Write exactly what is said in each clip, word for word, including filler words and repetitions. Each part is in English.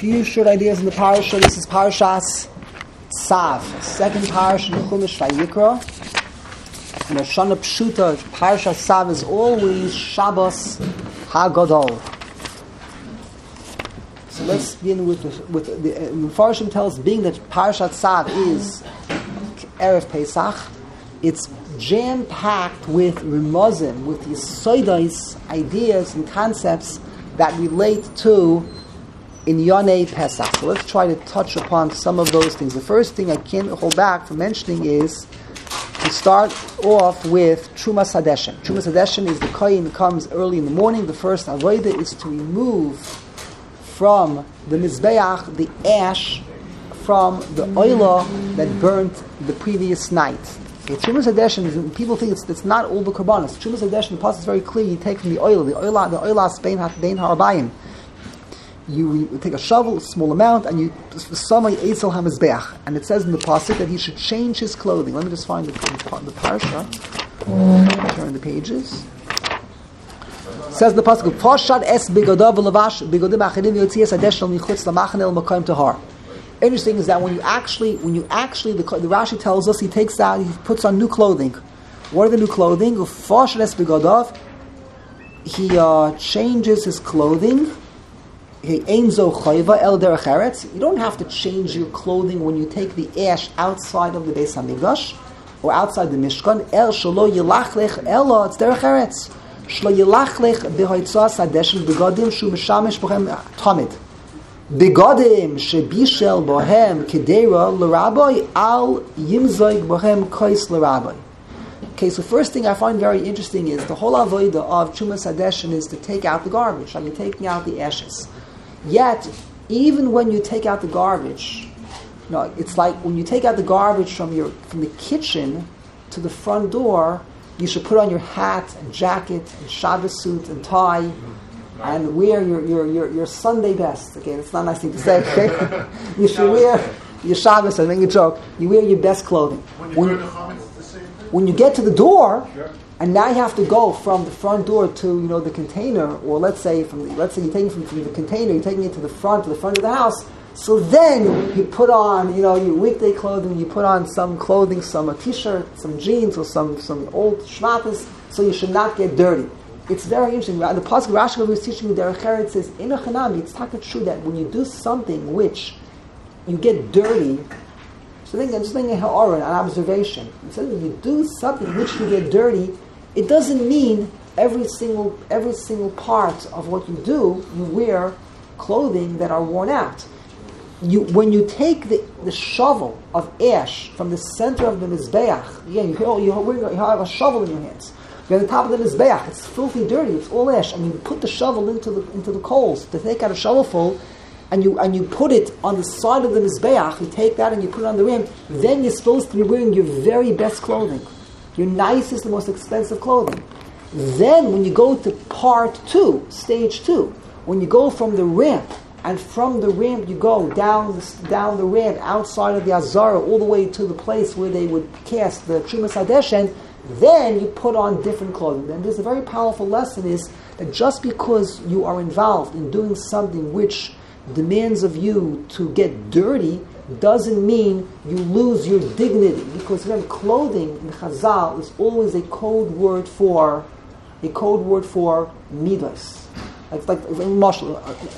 few short ideas in the parasha. This is Parashas Tzav, second parasha in Chumash Vayikra. And Shana Pshuta, Parashas Tzav is always Shabbos HaGadol. So let's begin with the, with the, the Mefarshim tells, being that Parashat Tzav is Erev Pesach, it's jam-packed with remozim, with the soidais, ideas and concepts that relate to in Yonei Pesach. So let's try to touch upon some of those things. The first thing I can't hold back from mentioning is to start off with Trumas Hadeshen. Trumas Hadeshen is the kohen that comes early in the morning. The first avodah is to remove from the Mizbeach the ash from the oila that burnt the previous night. Okay, Trumas Hadeshen is, people think it's, it's not all the korbanos. Trumas Hadeshen, the pasuk is very clear. You take from the oil, the oil, the oilas bein bein harabayim. You, you take a shovel, a small amount, and you samay eitzel hamizbeach. And it says in the pasuk that he should change his clothing. Let me just find the, the, the parsha. Turn the pages. It says in the pasuk, "Poshat es bigodav v'lavash bigodim achidim yotzias hadeshen michutz lamachanel makom tahar." Interesting is that when you actually, when you actually, the, the Rashi tells us he takes out, he puts on new clothing. What are the new clothing? He uh, changes his clothing. You don't have to change your clothing when you take the ash outside of the Beis Hamikdash or outside the Mishkan. El shelo yilachlech elo it's derech eretz. Shelo yilachlech behoitzas hadeshen begadim shu mishamish bochem tamid. Begadim shebishel bohem kedera l'raboy al yimzoig bohem kois l'raboy. Okay, so first thing I find very interesting is the whole avodah of Trumas Hadeshen is to take out the garbage. I mean, taking out the ashes. Yet, even when you take out the garbage, you know, it's like when you take out the garbage from your from the kitchen to the front door, you should put on your hat and jacket and Shabbos suit and tie. And wear your, your, your, your Sunday best. Okay, that's not a nice thing to say. Okay, you should wear your Shabbos. I make a joke. You wear your best clothing. When you, when, wear the chametz, it's the same thing? When you get to the door, sure. And now you have to go from the front door to you know the container, or let's say from the, let's say you're taking from, from the container, you're taking it to the front to the front of the house. So then you put on you know your weekday clothing. You put on some clothing, some a t-shirt, some jeans, or some some old shmatas. So you should not get dirty. It's very interesting. The pasuk Rashi was teaching me derech eretz says in a chanami. It's not true that when you do something which you get dirty. So think, I'm just thinking an observation. It says when you do something which you get dirty, it doesn't mean every single every single part of what you do you wear clothing that are worn out. You when you take the, the shovel of ash from the center of the mizbeach, again you, you, you have a shovel in your hands. You're on the top of the mizbeach. It's filthy dirty. It's all ash, and you put the shovel into the into the coals to take out a shovelful, and you and you put it on the side of the mizbeach. You take that and you put it on the rim. Then you're supposed to be wearing your very best clothing, your nicest, the most expensive clothing. Then when you go to part two, stage two, when you go from the ramp, and from the ramp you go down the, down the ramp outside of the Azara all the way to the place where they would cast the Trumas Hadeshen. Then you put on different clothing. And there's a very powerful lesson is that just because you are involved in doing something which demands of you to get dirty doesn't mean you lose your dignity. Because again, clothing in Chazal is always a code word for a code word for midas. It's like Mashal.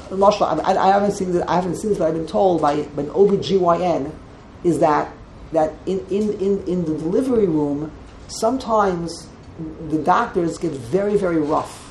I, I haven't seen that. I haven't seen this, but I've been told by, by an O B G Y N is that that in, in, in, in the delivery room. Sometimes the doctors get very, very rough.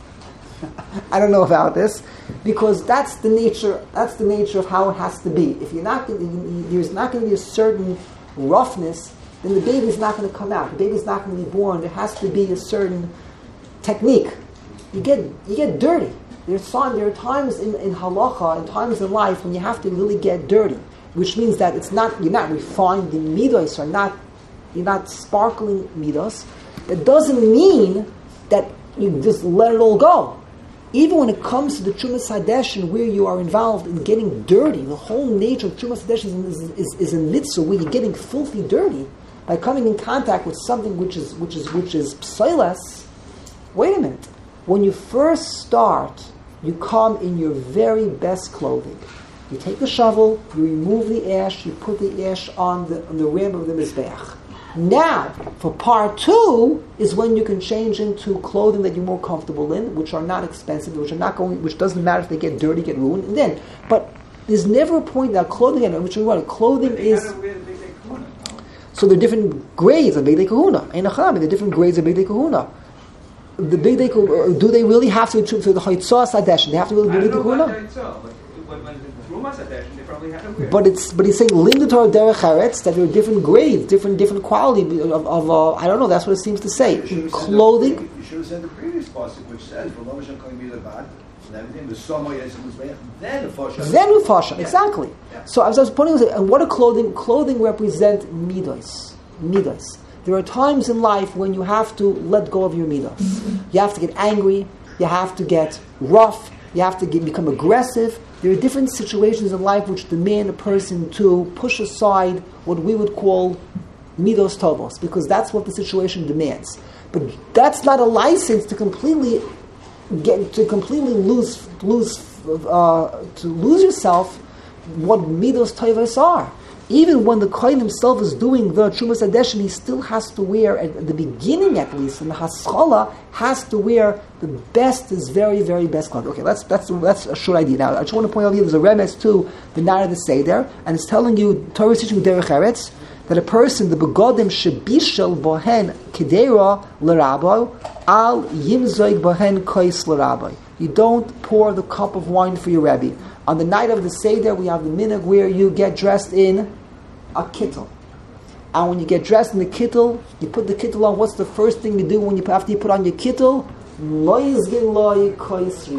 I don't know about this because that's the nature. That's the nature of how it has to be. If you're not, there's not going to be a certain roughness, then the baby's not going to come out. The baby's not going to be born. There has to be a certain technique. You get you get dirty. There's there are times in, in halacha and times in life when you have to really get dirty, which means that it's not you're not refined. The midos are not. You're not sparkling midos. That doesn't mean that you just let it all go. Even when it comes to the Trumas Hadeshen, where you are involved in getting dirty, the whole nature of Trumas Hadeshen is, is, is a mitzvah where you're getting filthy dirty by coming in contact with something which is which is which is psilas. Wait a minute. When you first start, you come in your very best clothing. You take the shovel, you remove the ash, you put the ash on the on the rim of the mizbeach. Now, for part two is when you can change into clothing that you're more comfortable in, which are not expensive, which are not going, which doesn't matter if they get dirty, get ruined. And then, but there's never a point that clothing, and which is what clothing is. So there are different grades of Bigdei Kahuna. In Achami, there are different grades of Bigdei Kahuna. The Bigdei Kahuna, do they really have to to, to the Chaitzah Sadesh? They have to really do Bigdei Kahuna. But it's but he's saying Lindator Derech Eretz that there are different grades, different different quality of, of uh, I don't know. That's what it seems to say. Clothing. The, you should have said the previous passage, which says for Lomashan coming be the bad and everything. The summer is then the fasha. Then the fasha, yeah. exactly. Yeah. So I was, I was pointing out, and what are clothing? Clothing represent midos, midos. There are times in life when you have to let go of your midos. You have to get angry. You have to get rough. You have to get, become aggressive. There are different situations in life which demand a person to push aside what we would call midos tovos, because that's what the situation demands. But that's not a license to completely get to completely lose lose uh, to lose yourself what midos tovos are. Even when the kohen himself is doing the Trumas Hadeshim, he still has to wear, at the beginning at least, in the Haskalah, has to wear the best, his very, very best clothing. Okay, that's that's that's a short idea. Now, I just want to point out here, there's a remes to the Nara the Seder, and it's telling you, Torah is teaching Derech Eretz, that a person, the begodim, shebishel bohen kedera l'rabbi, al yimzoig bohen kois l'rabbi. You don't pour the cup of wine for your Rebbe. On the night of the Seder, we have the minhag where you get dressed in a kittel. And when you get dressed in the kittel, you put the kittel on. What's the first thing you do when you after you put on your kittel? You pour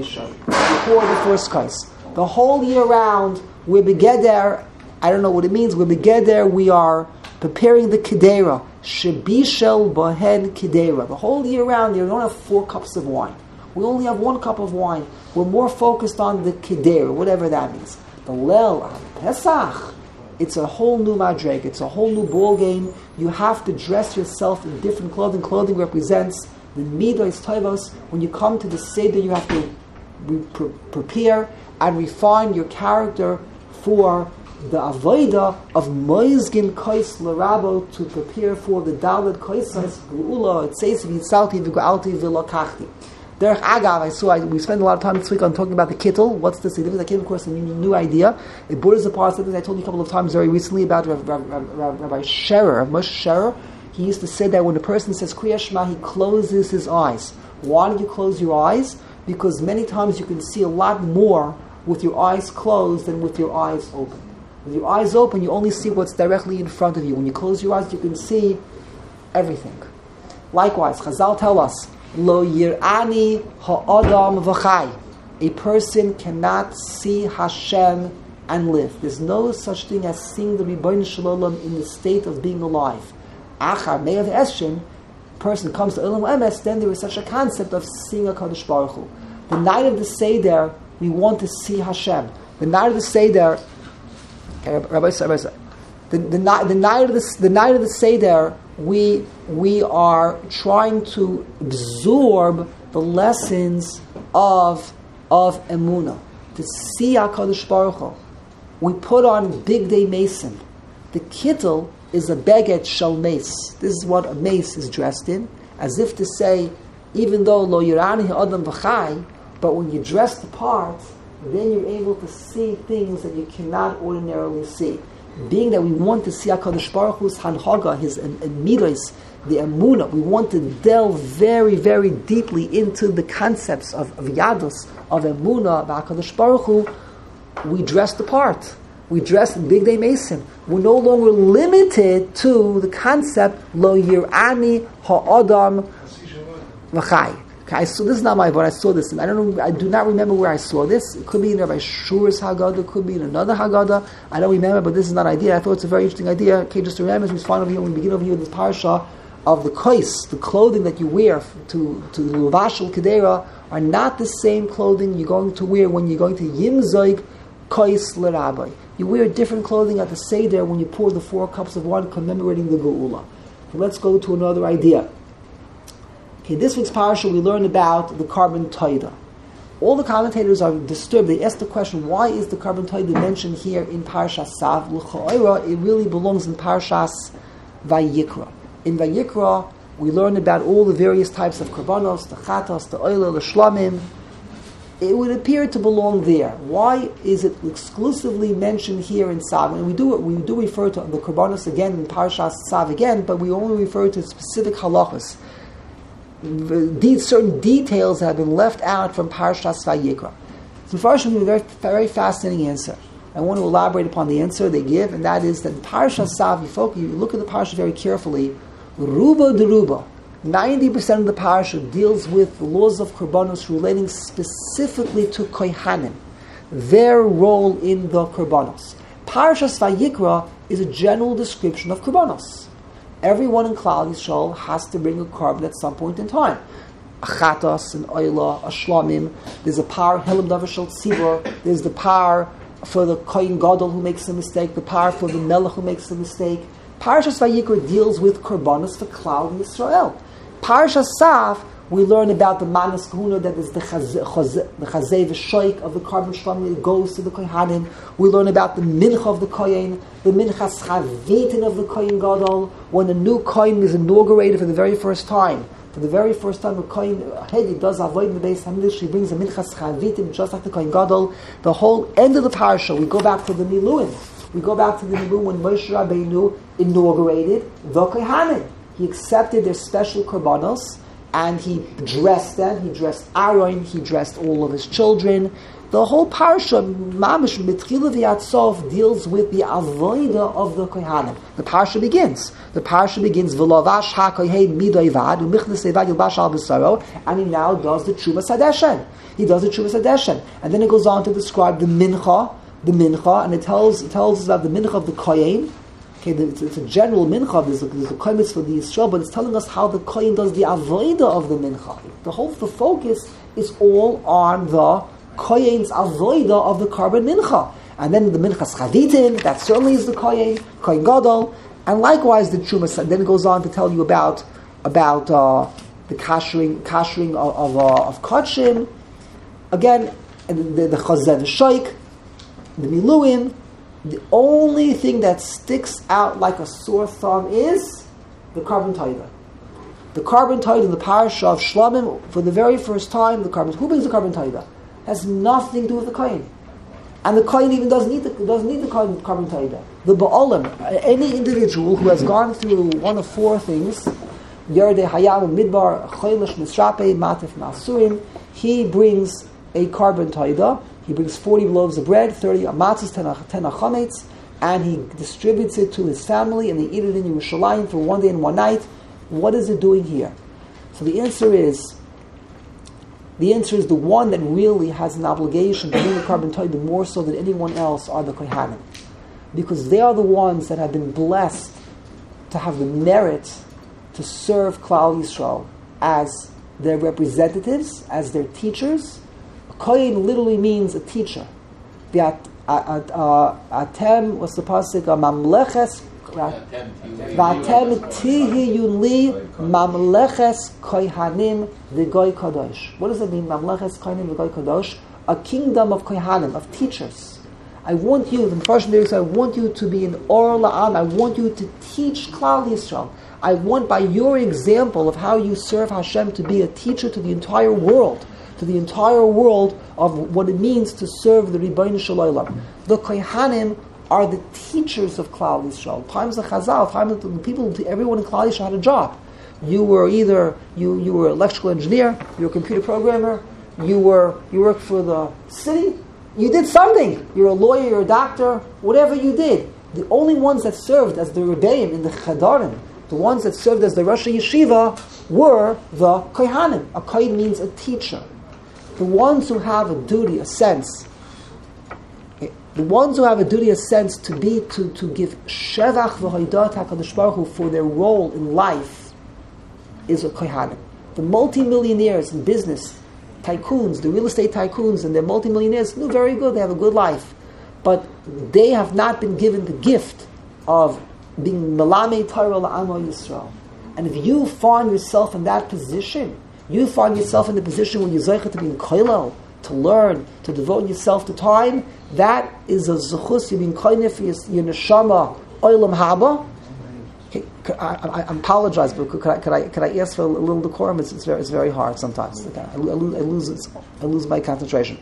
the first kais. The whole year round, we're begeder. I don't know what it means. We're begeder. We are preparing the kedera. Shebishel bohen kedera. The whole year round, you don't have four cups of wine. We only have one cup of wine. We're more focused on the kedera, whatever that means. The Lel Pesach, it's a whole new madreg. It's a whole new ball game. You have to dress yourself in different clothing. Clothing represents the midos tovos. When you come to the Seder, you have to re- pre- prepare and refine your character for the avodah of moizgin kois l'rabo, to prepare for the daled koisas geula. It says v'yitzalti v'ga'alti v'lokachti. Derech Agav, I saw, I, we spent a lot of time this week on talking about the kittel. What's the significance? I came, of course, a new, new idea. It borders upon something I told you a couple of times very recently about Rav, Rav, Rav, Rav, Rabbi Scherer, Rav Moshe Scherer. He used to say that when a person says Kriya Shema, he closes his eyes. Why do you close your eyes? Because many times you can see a lot more with your eyes closed than with your eyes open. With your eyes open, you only see what's directly in front of you. When you close your eyes, you can see everything. Likewise, Chazal tell us, Lo yirani ha'adam v'chai. A person cannot see Hashem and live. There's no such thing as seeing the Rebbeinu Shalom in the state of being alive. Achar me'av eshin, a person comes to Olam Emes, then there is such a concept of seeing a Kadosh Baruch Hu. The night of the Seder, we want to see Hashem. The night of the Seder, Rabbi Rabbi the, the, night, the night of the the night of the Seder, we we are trying to absorb the lessons of of Emunah, to see HaKadosh Baruch Hu. We put on Big Day Mason. The kittel is a beged shel mace. This is what a mace is dressed in, as if to say, even though lo yirani ha'adam v'chai, but when you dress the part, then you're able to see things that you cannot ordinarily see. Being that we want to see HaKadosh Baruch Hu's hanhaga, his midos, the emunah, we want to delve very, very deeply into the concepts of, of yadus, of emunah, of HaKadosh Baruch Hu. We dress the part. We dress in Big Day Mason. We're no longer limited to the concept lo yirani ha'adam v'chai. Okay, so this is not my, but I saw this, and I don't know. I do not remember where I saw this. It could be in Rabbi Shur's Haggadah, it could be in another Haggadah. I don't remember, but this is not an idea. I thought it's a very interesting idea. Okay, just to remember, as we find over here, when we begin over here with this parasha of the kois, the clothing that you wear to to the Luvashal Kedera, are not the same clothing you're going to wear when you're going to Yimzoig kois l'rabbi. You wear different clothing at the Seder when you pour the four cups of wine commemorating the Geula. Okay, let's go to another idea. Okay, this week's parasha we learn about the carbon taida. all the commentators are disturbed. They ask the question, why is the Korban Todah mentioned here in Parshas Tzav? L'cha'ora, it really belongs in Parshas Vayikra. In Vayikra, we learn about all the various types of korbanos, the chatos, the oila, the shlamim. It would appear to belong there. Why is it exclusively mentioned here in Tzav? And we do we do refer to the korbanos again in Parshas Tzav again, but we only refer to specific halachas. These certain details have been left out from Parshas Vayikra. So first, we have a very, very fascinating answer. I want to elaborate upon the answer they give, and that is that in Parshas Tzav, you, focus, you look at the parsha very carefully. Ruba de Ruba, ninety percent of the parsha deals with the laws of korbanos relating specifically to kohanim, their role in the korbanos. Parshas Vayikra is a general description of korbanos. Everyone in Klal Yisrael has to bring a korban at some point in time. A chatos, an oila, a shlamim. There's a par helam davar shel tzibur. There's the par for the kohen gadol who makes a mistake. The par for the melech who makes a mistake. Parshas Vayikra deals with korbanos for Klal Yisrael. Parshas Tzav, we learn about the manas kahuna, that is the chazeh v'shoik of the korban shlamim that goes to the kohanim. We learn about the mincha of the kohen, the minchas chavitin of the kohen gadol, when a new kohen is inaugurated for the very first time. For the very first time, a kohen Hedi does avoid in the Beis Hamikdash. He brings a minchas chavitim just like the kohen gadol. The whole end of the parsha, we go back to the miluim. We go back to the miluim when Moshe Rabbeinu inaugurated the kohanim. He accepted their special korbanos, and he dressed them. He dressed Aaron. He dressed all of his children. The whole parsha, mamish mitchila v'yatzov, deals with the avodah of the kohanim. The parsha begins. The parsha begins v'lovash hakohen midoivad u'michnas evad yilbash al b'saro, and he now does the tshuva sadeshen. He does the tshuva sadeshen, and then it goes on to describe the mincha, the mincha, and it tells it tells us about the mincha of the kohen. Okay, it's, it's a general mincha. There's a, there's a kohen for the Yisrael, but it's telling us how the kohen does the avodah of the mincha. The whole the focus is all on the kohen's avodah of the korban mincha, and then the minchas chavitin. That certainly is the kohen, kohen gadol, and likewise the truma. Then it goes on to tell you about about uh, the kashering kashering of of, uh, of kachim. Again, the the, the chazeh v'shoik, the miluim. The only thing that sticks out like a sore thumb is the Korban Todah. The Korban Todah in the parasha of Shlamim, for the very first time, the Korban. Who brings the Korban Todah? Has nothing to do with the Kohen, and the Kohen even doesn't need the doesn't need the Korban Todah. The Ba'olim, any individual who has gone through one of four things, Yerdei Hayam Midbar Choilish Misrape Matif Masurim, he brings a Korban Todah. He brings forty loaves of bread, thirty matzahs, ten chametz, and he distributes it to his family, and they eat it in Yerushalayim for one day and one night. What is it doing here? So the answer is, the answer is the one that really has an obligation to bring the Korban Todah more so than anyone else are the kohanim, because they are the ones that have been blessed to have the merit to serve Klal Yisrael as their representatives, as their teachers. Kohen literally means a teacher. The atem, what's the pasuk? Mamleches. V'atem tihiyun li mamleches kohanim v'goy kadosh. What does it mean? Mamleches kohanim v'goy kadosh. A kingdom of kohanim, of teachers. I want you, the first lyrics, I want you to be an or la'am. I want you to teach Klal Yisrael. I want, by your example of how you serve Hashem, to be a teacher to the entire world. To the entire world of what it means to serve the Rebbeinu Shel Olam. The Kohanim are the teachers of Klal Yisrael. Times of Chazal, times the people, everyone in Klal Yisrael had a job. You were either you you were an electrical engineer, you were a computer programmer, you were you worked for the city. You did something. You're a lawyer, you're a doctor, whatever you did. The only ones that served as the Rebbeim in the Chadarim, the ones that served as the Rosh Yeshiva, were the Kohanim. A Kohen means a teacher. The ones who have a duty, a sense, the ones who have a duty, a sense to be, to, to give Shevach v'hoidat HaKadosh Baruch Hu for their role in life is a Kohanim. The multimillionaires in business, tycoons, the real estate tycoons and their multimillionaires, do very good, they have a good life. But they have not been given the gift of being Melamei Torah La'amo Yisrael. And if you find yourself in that position, you find yourself in the position when you're zeicha to be in koilel, to learn, to devote yourself to time, that is a zechus, you've been koinif, your neshama, oilam haba. I, I, I apologize, but could I, could I, could I ask for a little decorum? It's, it's, very, it's very hard sometimes. I, I, lose, I, lose, I lose my concentration.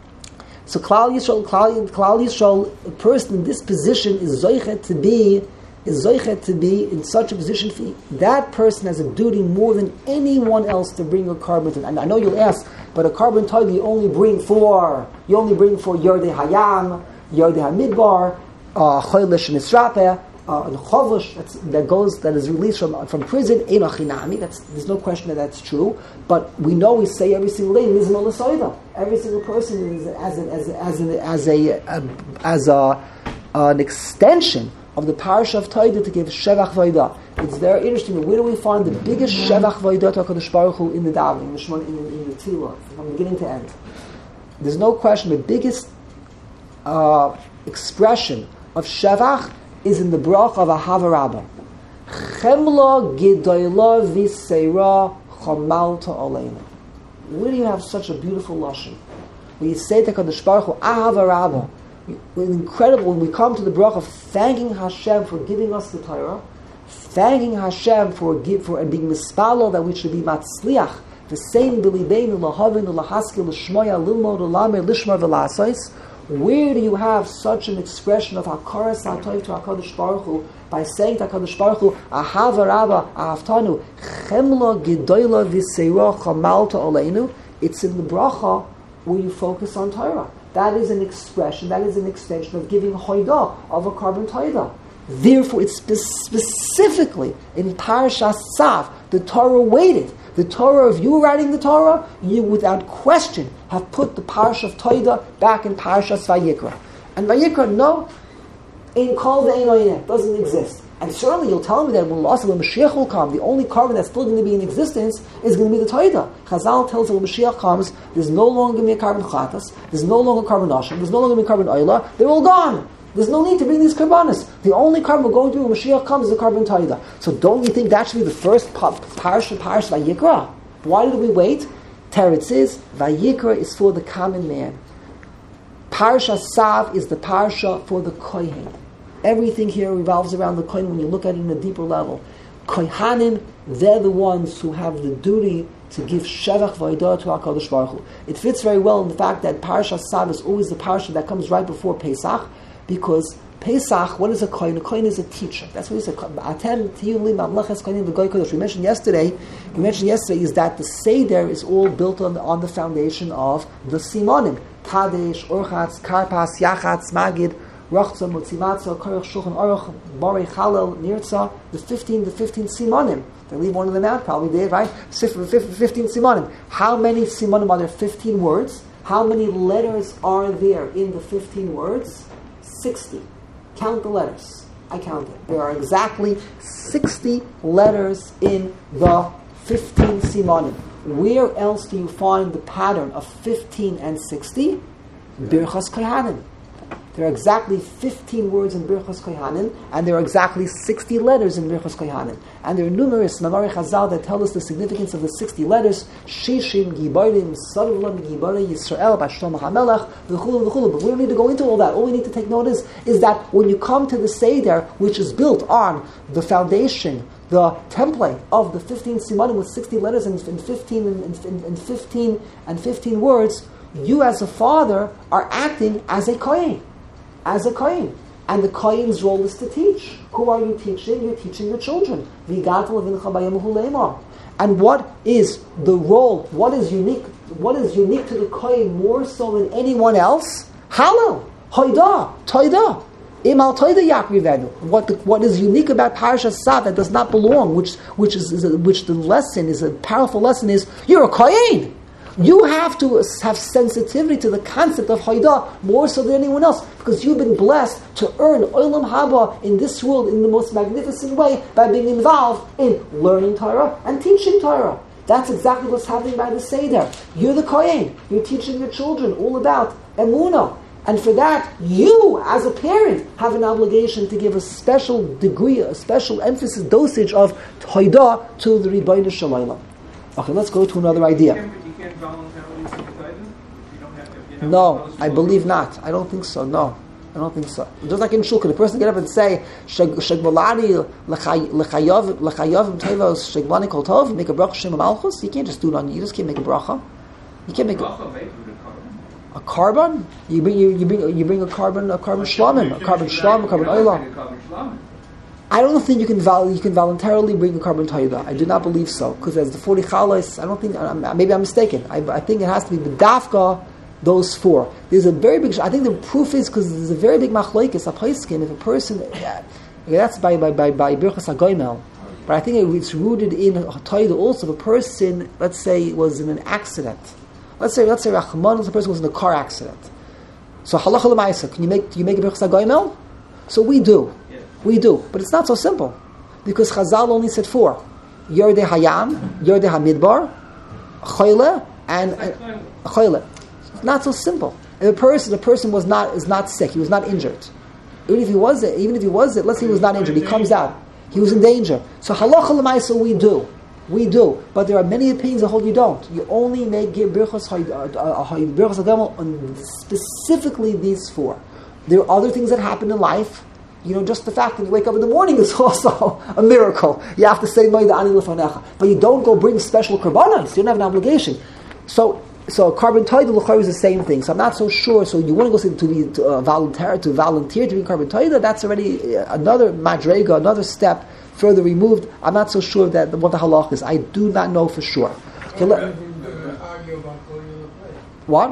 So Klal Yisrael, Klal, Klal Yisrael, a person in this position is zoichet to be, is zoichet to be in such a position. For, that person has a duty more than anyone else to bring a carbon. To, and I know you'll ask, but a carbon tithe you only bring for, you only bring for Yordei Hayam, Yordei Hamidbar, Choylish and Israpeh, Uh, and chovush that goes that is released from from prison ein achinami. That's there's no question that that's true. But we know we say every single day mizmor l'soida. Every single person is as an, as a, as an, as a, a as a uh, an extension of the parasha of Toida to give shevach vayda. It's very interesting. Where do we find the biggest shevach vayda to HaKadosh Baruch Hu in the davening, in the Shemon, in, in the tefillah, from beginning to end? There's no question. The biggest uh, expression of shevach is in the brach of Ahava Rabbah. Chemla gidoyla v'seira chamalta aleinu. Where do you have such a beautiful lashon? When you say to HaKadosh Baruch Hu, Ahava Rabbah, it's incredible when we come to the brach of thanking Hashem for giving us the Torah, thanking Hashem for give, for and being mispalo that we should be matzliach, the same bilibeinu lahavinu lahaskil l'shmoya lilmod l'lamer lishmar v'lasais. Where do you have such an expression of hakaras hatoiv to HaKadosh Baruch Hu by saying to HaKadosh Baruch Hu, Ahava Rabbah ahavtanu chemla gedoyla v'seira chamalta oleinu? It's in the bracha where you focus on Torah. That is an expression, that is an extension of giving hoidah, of a carbon toidah. Therefore, it's spe- specifically in Parashas Tzav, the Torah waited. The Torah, if you were writing the Torah, you without question have put the Parsha of Toida back in Parashas Vayikra. And Vayikra, no, in Kol Ve'ein Oineh, doesn't exist. And certainly you'll tell me that when Loss of Mashiach will come, the only carbon that's still going to be in existence is going to be the Toida. Chazal tells us when Mashiach comes, there's no longer going to be a carbon Chatas, there's no longer carbon Asham, there's no longer going to be carbon Oila, they're all gone. There's no need to bring these karbanas. The only carbon we're going to when Mashiach comes is the carbon Taida. So don't you think that should be the first parsha, parsha Vayikra? Why did we wait? Teretz is, Vayikra is for the common man. Parsha Sav is the parsha for the Kohen. Everything here revolves around the Kohen when you look at it in a deeper level. Kohanim, they're the ones who have the duty to give Shevach Vaydah to HaKadosh Baruch Hu. It fits very well in the fact that Parsha Sav is always the parsha that comes right before Pesach, because Pesach, what is a kohen? A kohen is a teacher. That's what he said. Atem tiyuli mamlechas kohenim v'goy kodesh. We mentioned yesterday. We mentioned yesterday is that the seder is all built on the, on the foundation of the simonim: kadesh, orchatz, karpas, yachatz, magid, rachza, mutzimatza, koruch, shulchan aruch, borei, chalel, nirtza. The fifteen, the fifteen simonim. They leave one of them out. Probably did, right? Fifteen simonim. How many simonim are there? Fifteen words. How many letters are there in the fifteen words? Sixty. Count the letters. I counted. There are exactly sixty letters in the fifteen simonim. Where else do you find the pattern of fifteen and sixty? Birchas Kohanim. There are exactly fifteen words in Birchas Kohanim, and there are exactly sixty letters in Birchas Kohanim. And there are numerous Mamarei Chazal that tell us the significance of the sixty letters. Shishim, Giborim, Sarvlam, Giborei, Yisrael, Bashlomo HaMelech, v'chulu, v'chulu. But we don't need to go into all that. All we need to take notice is that when you come to the Seder, which is built on the foundation, the template of the fifteen simanim with sixty letters and, and fifteen and, and, and fifteen and fifteen words, you as a father are acting as a kohen. As a kohen. And the kohen's role is to teach. Who are you teaching? You're teaching the children. And what is the role? What is unique? What is unique to the kohen more so than anyone else? Hallel, hoidah, toidah. Imal toidah yakrivenu. What the, what is unique about Parashat Sav that does not belong, which which is, is a, which the lesson is a powerful lesson is you're a kohen. You have to have sensitivity to the concept of Haidah more so than anyone else, because you've been blessed to earn Olam Haba in this world in the most magnificent way by being involved in learning Torah and teaching Torah. That's exactly what's happening by the Seder. You're the Kohen. You're teaching your children all about Emunah. And for that, you, as a parent, have an obligation to give a special degree, a special emphasis, dosage of Haidah to the Rebbeinu Shalom. Okay, let's go to another idea. You can't voluntarily sympathize. You don't No, I believe not. I don't think so. No, I don't think so. Just like in shul, can a person get up and say "Shegmalani lechayav lechayav tevos shegmani kol tov"? Make a bracha shem malchus. You can't just do it on you. You just can't make a bracha. You can't make a, a carbon. You bring you, you bring you bring a carbon a carbon shlamim, a carbon shlam, a carbon oila. I don't think you can val- you can voluntarily bring a carbon taida. I do not believe so, because as the forty chalas, I don't think. I'm, maybe I'm mistaken. I, I think it has to be the dafka. Those four. There's a very big. I think the proof is because there's a very big machlokes a paiskin. If a person, yeah, that's by by by by birchas hagoymel, but I think it's rooted in taida also. If a person, let's say, was in an accident. Let's say let's say Rachman, the person was in a car accident. So halacha l'maisa, can you make do you make a birchas hagoymel? So we do. We do, but it's not so simple, because Chazal only said four: Yordei Hayam, Yordei Hamidbar, Choyle, and Choyle. It's not so simple. If a person, the person was not is not sick, he was not injured. Even if he was it, even if he was it, let's say he was not injured, he comes out, he was in danger. So halacha l'maisa we do, we do, but there are many opinions that hold you don't. You only make give birchas birchas hagamel on specifically these four. There are other things that happen in life. You know, just the fact that you wake up in the morning is also a miracle. You have to say Moed Ani Lefanecha, but you don't go bring special karbanos. You don't have an obligation. So, so carbon taida l'chayr is the same thing. So I'm not so sure. So you want to go say to be to, uh, volunteer to volunteer to be carbon taida? That's already another madrega, another step further removed. I'm not so sure that what the halach is. I do not know for sure. Okay, let, what?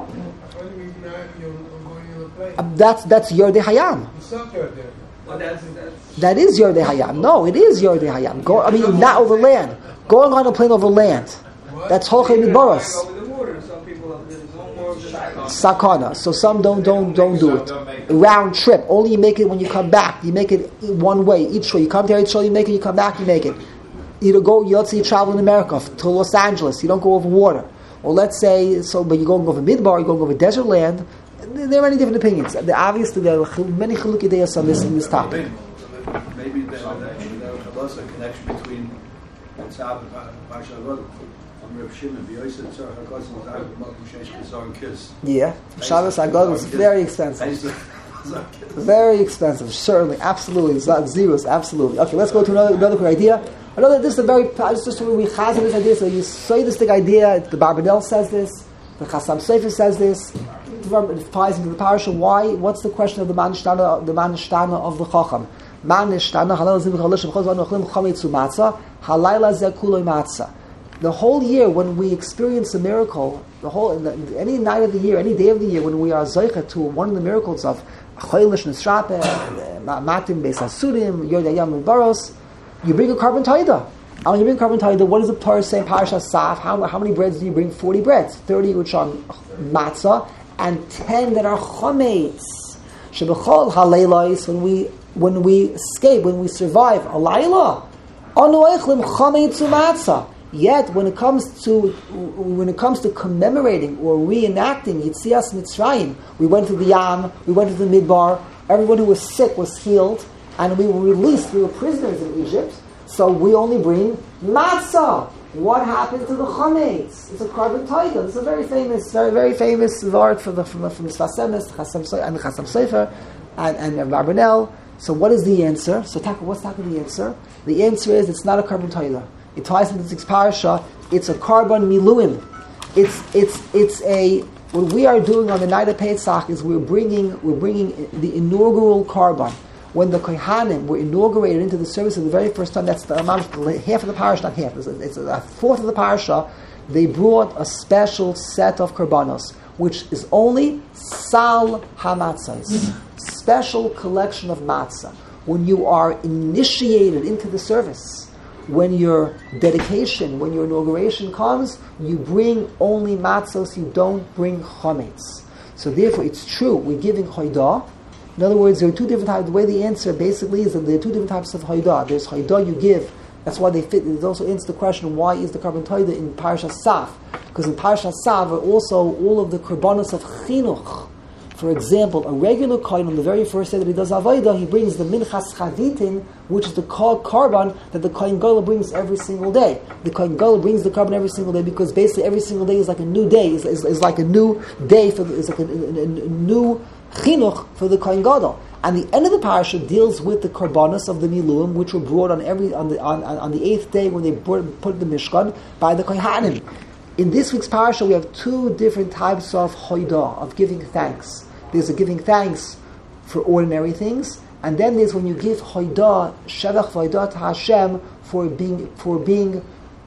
Um, that's that's Yordei Hayam. Well, that's, that's That is Yordei Hayam. No, it is Yordei Hayam. Go, I mean, not over land. Going on a plane over land. That's Holchei Midbaros. over the water. Some people have no more of the Sakana. So some don't don't don't do it. Round trip. Only you make it when you come back. You make it one way each way. You come to each show, you make it. You come back, you make it. You go. You let's say you travel in America to Los Angeles. You don't go over water. Or let's say so, but you go over Midbar. You go over desert land. There are many different opinions. Obviously, there are many chilukei ideas on this in this topic. Maybe there was a connection between the Tzad and Parsha Avot from Reb Shimon. B'Yosef Tzar Hakadosh was out of Malkum Sheish Kizar Kiss. Yeah, Shabbos Agad was very expensive. Very expensive, certainly, absolutely. It's not zeros, absolutely. Okay, let's go to another another quick idea. Another, this is a very, just just we chazan this idea. So you say this big idea. The Barbanel says this. The Chassam Sofer says this. It ties into the parasha. Why? What's the question of the man shtana, the man shtana of the chacham? Man shtana halal zivich halishim chazvan ochlim chametzu matzah halayla zekuloi matzah. The whole year when we experience a miracle, the whole any night of the year, any day of the year, when we are zeicha to one of the miracles of choilish nesrapeh, matim beis hasurim, yordei hayam baros, you bring a carbon taida. And when you bring carbon taida, what does the Torah say in Parashat Saf? How, how many breads do you bring? Forty breads, thirty which are matzah, and ten that are chometz. Shebechol haleilos, when we when we escape, when we survive a laila, anu eichlim chometz umatzah. Yet, when it comes to when it comes to commemorating or reenacting Yitzias Mitzrayim, we went to the Yam, we went to the Midbar. Everyone who was sick was healed, and we were released. We were prisoners in Egypt, so we only bring matzah. What happened to the chametz? It's a carbon taida. It's a very famous, very very famous word from the from the from the Sfas Emes, Chassam and Chassam Sofer, and and Barbanel. So, what is the answer? So, taka, what's taka the answer? The answer is it's not a carbon taida. It ties into the sixth parasha. It's a carbon miluim. It's it's it's a what we are doing on the night of Pesach is we're bringing we're bringing the inaugural carbon. When the Kohanim were inaugurated into the service for the very first time, that's the amount of half of the parasha, not half. It's a, it's a fourth of the parasha. They brought a special set of karbanos, which is only sal hamatzahs, special collection of matzah. When you are initiated into the service, when your dedication, when your inauguration comes, you bring only matzos, you don't bring chometz. So therefore, it's true, we're giving hoidah. In other words, there are two different types. The way the answer basically is that there are two different types of hoidah. There's hoidah you give. That's why they fit. It also answers the question, why is the carbon taida in Parashat Saf? Because in Parashat Saf are also all of the karbanos of chinuch. For example, a regular kohen on the very first day that he does avodah, he brings the minchas chavitin, which is the korban that the kohen gadol brings every single day. The kohen gadol brings the korban every single day because basically every single day is like a new day, is, is, is like a new day for the, is like a, a, a, a new chinuch for the kohen gadol. And the end of the parasha deals with the korbanos of the miluim, which were brought on every on the on, on the eighth day when they brought, put the mishkan by the kohanim. In this week's parasha, we have two different types of hoidah, of giving thanks. There's a giving thanks for ordinary things, and then there's when you give hoidah, shevach hoidah to Hashem for being for being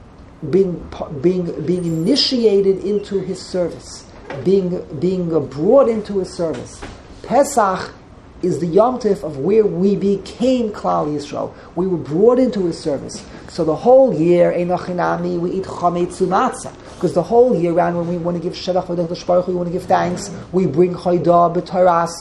being being being initiated into His service, being being brought into His service. Pesach is the Yom Tif of where we became Klal Yisrael. We were brought into His service. So the whole year, Einochinami, we eat chametz u'matzah. Because the whole year round, when we want to give Shevach V'odech L'Shbaruch, we want to give thanks, we bring Chodah B'Toras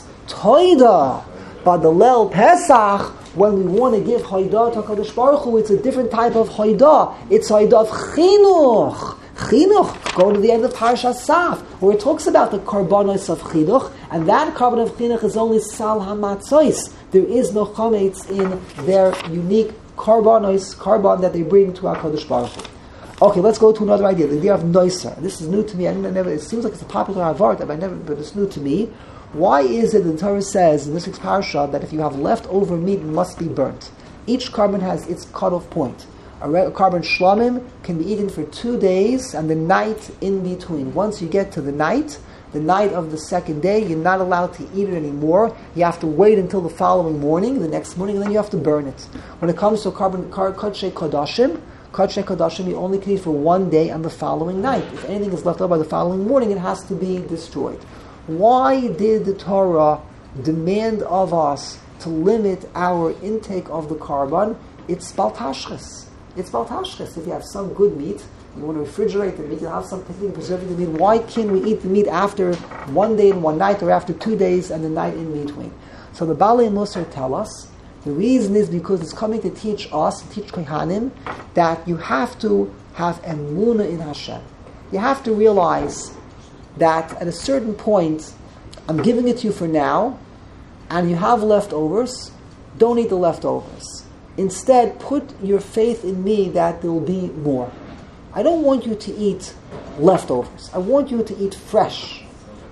Toida. But the Leil Pesach, when we want to give Chodah to HaKadosh Baruch Hu, it's a different type of Chodah. It's Chodah of Chinuch. Chinuch, go to the end of Parashat Saf, where it talks about the Karbanos of Chinuch, and that Karban of Chinuch is only Sal HaMatzois. There is no Chametz in their unique Karbanos, Karban that they bring to HaKadosh Baruch Hu. Okay, let's go to another idea, the idea of Noiser. This is new to me. I never. It seems like it's a popular avart, but I never. But it's new to me. Why is it that the Torah says in this week's parasha that if you have leftover meat, it must be burnt? Each carbon has its cutoff point. A, re- a carbon shlamim can be eaten for two days and the night in between. Once you get to the night, the night of the second day, you're not allowed to eat it anymore. You have to wait until the following morning, the next morning, and then you have to burn it. When it comes to carbon kodshe kodashim, kodshe kodashim, you only can eat for one day and the following night. If anything is left over by the following morning, it has to be destroyed. Why did the Torah demand of us to limit our intake of the carbon? It's baltashchis. It's baltashchis. If you have some good meat, you want to refrigerate the meat, you have some particularly preserving the meat. Why can't we eat the meat after one day and one night, or after two days and the night in between? So the Balei Musar tell us the reason is because it's coming to teach us, to teach Kohanim, that you have to have emunah in Hashem. You have to realize that at a certain point, I'm giving it to you for now, and you have leftovers. Don't eat the leftovers. Instead, put your faith in me that there will be more. I don't want you to eat leftovers. I want you to eat fresh.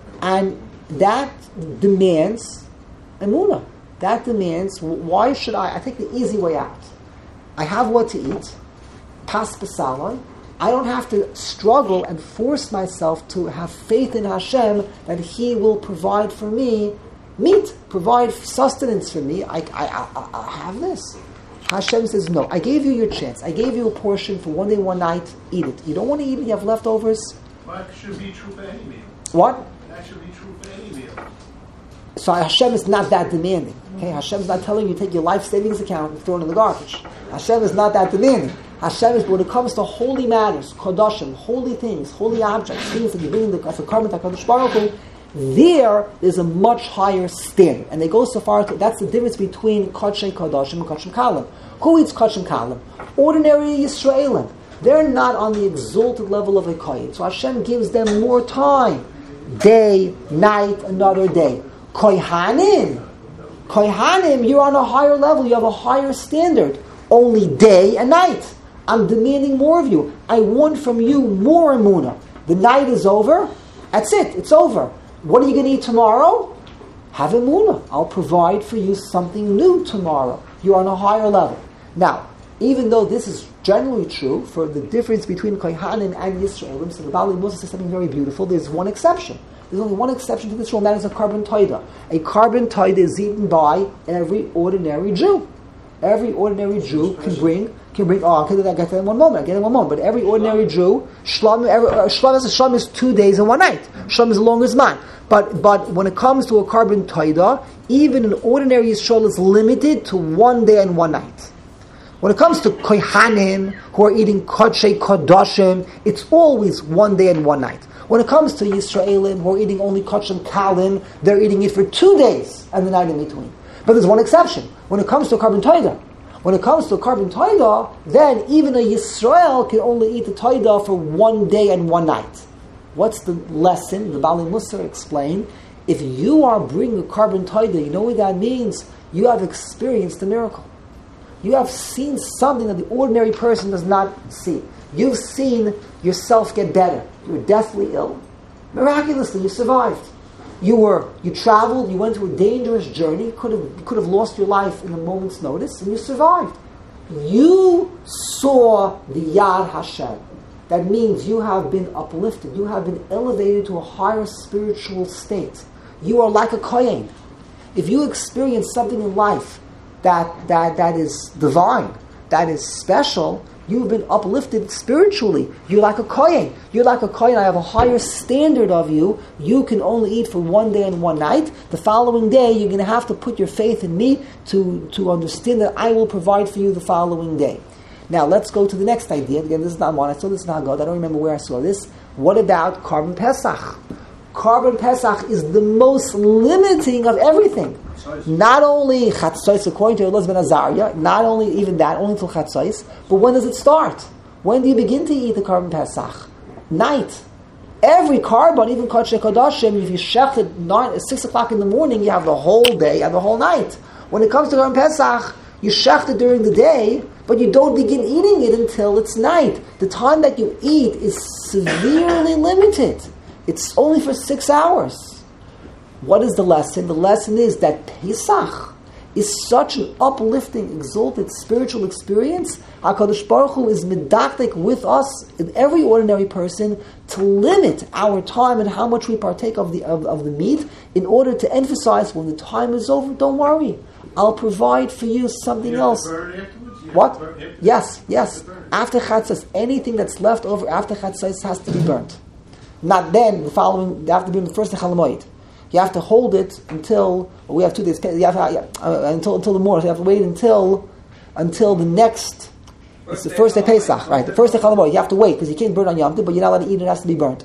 And that demands emunah. That demands, why should I? I take the easy way out. I have what to eat. Pas b'salon. I don't have to struggle and force myself to have faith in Hashem that He will provide for me meat, provide sustenance for me. I, I, I, I have this. Hashem says, no, I gave you your chance. I gave you a portion for one day, one night. Eat it. You don't want to eat it, you have leftovers. Well, that should be true for any meal. What? That should be true for any meal. So Hashem is not that demanding. Okay, Hashem is not telling you to take your life savings account and throw it in the garbage. Hashem is not that demanding. Hashem is, when it comes to holy matters, kodashim, holy things, holy objects, things that you bring in the, as a carbon to HaKadosh Baruch Hu, there is a much higher standard. And they go so far, to, that's the difference between Kodshe Kodashim and Kodshem Kalim. Who eats Kodshem Kalim? Ordinary Yisraelim. They're not on the exalted level of a Kohen. So Hashem gives them more time. Day, night, another day. Kohanim. Kohanim, you're on a higher level. You have a higher standard. Only day and night. I'm demanding more of you. I want from you more emunah. The night is over. That's it. It's over. What are you going to eat tomorrow? Have emunah. I'll provide for you something new tomorrow. You're on a higher level. Now, even though this is generally true for the difference between Kohanim and Yisraelim, so the Balei Musar says something very beautiful. There's one exception. There's only one exception to this rule, and that is a carbon toida. A carbon toida is eaten by every ordinary Jew. Every ordinary Jew can bring, can bring, oh, I'll get to that in one moment, I'll get in one moment, but every ordinary Jew, Shlom, every, uh, Shlom, is, Shlom is two days and one night. Shlom is as long as man. But but when it comes to a carbon toida, even an ordinary Yisrael is limited to one day and one night. When it comes to Kohanim, who are eating Kodshe Kodashim, it's always one day and one night. When it comes to Yisraelim, who are eating only Kodshem Kalim, they're eating it for two days and the night in between. But there's one exception. When it comes to a carbon toida, when it comes to a carbon toida, then even a Yisrael can only eat the toida for one day and one night. What's the lesson? The Balei Musar explained. If you are bringing a carbon taida, you know what that means? You have experienced a miracle. You have seen something that the ordinary person does not see. You've seen yourself get better. You were deathly ill. Miraculously, you survived. You were, you traveled, you went through a dangerous journey, you could have, you could have lost your life in a moment's notice, and you survived. You saw the Yad Hashem. That means you have been uplifted, you have been elevated to a higher spiritual state. You are like a kohen. If you experience something in life that, that, that is divine, that is special, you've been uplifted spiritually. You're like a kohen. You're like a kohen. I have a higher standard of you. You can only eat for one day and one night. The following day, you're going to have to put your faith in me to, to understand that I will provide for you the following day. Now, let's go to the next idea. Again, this is not one. I saw this in Haggadah. I don't remember where I saw this. What about Karban Pesach? Karban Pesach is the most limiting of everything. Not only Chatzos, according to Elazar ben Azariah, not only even that, only until Chatzos, but when does it start? When do you begin to eat the Karban Pesach? Night. Every Karban, even Kodesh Kodashim, if you shech at nine, six o'clock in the morning, you have the whole day and the whole night. When it comes to Karban Pesach, you shech it during the day, but you don't begin eating it until it's night. The time that you eat is severely limited. It's only for six hours. What is the lesson? The lesson is that Pesach is such an uplifting, exalted spiritual experience. HaKadosh Baruch Hu is medactic with us, in every ordinary person, to limit our time and how much we partake of the of, of the meat, in order to emphasize when the time is over, don't worry, I'll provide for you something you else. What? Yes, yes. After Chatzos, anything that's left over after Chatzos has to be burnt. Not then, the following, they have to be in the first Chol Hamoed. You have to hold it until, we have two days, you have to, uh, until until the morning. So you have to wait until until the next, it's the first day Pesach, right? The first day Chol Hamoed. You have to wait, because you can't burn on Yom Tov, but you're not allowed to eat it, it has to be burnt.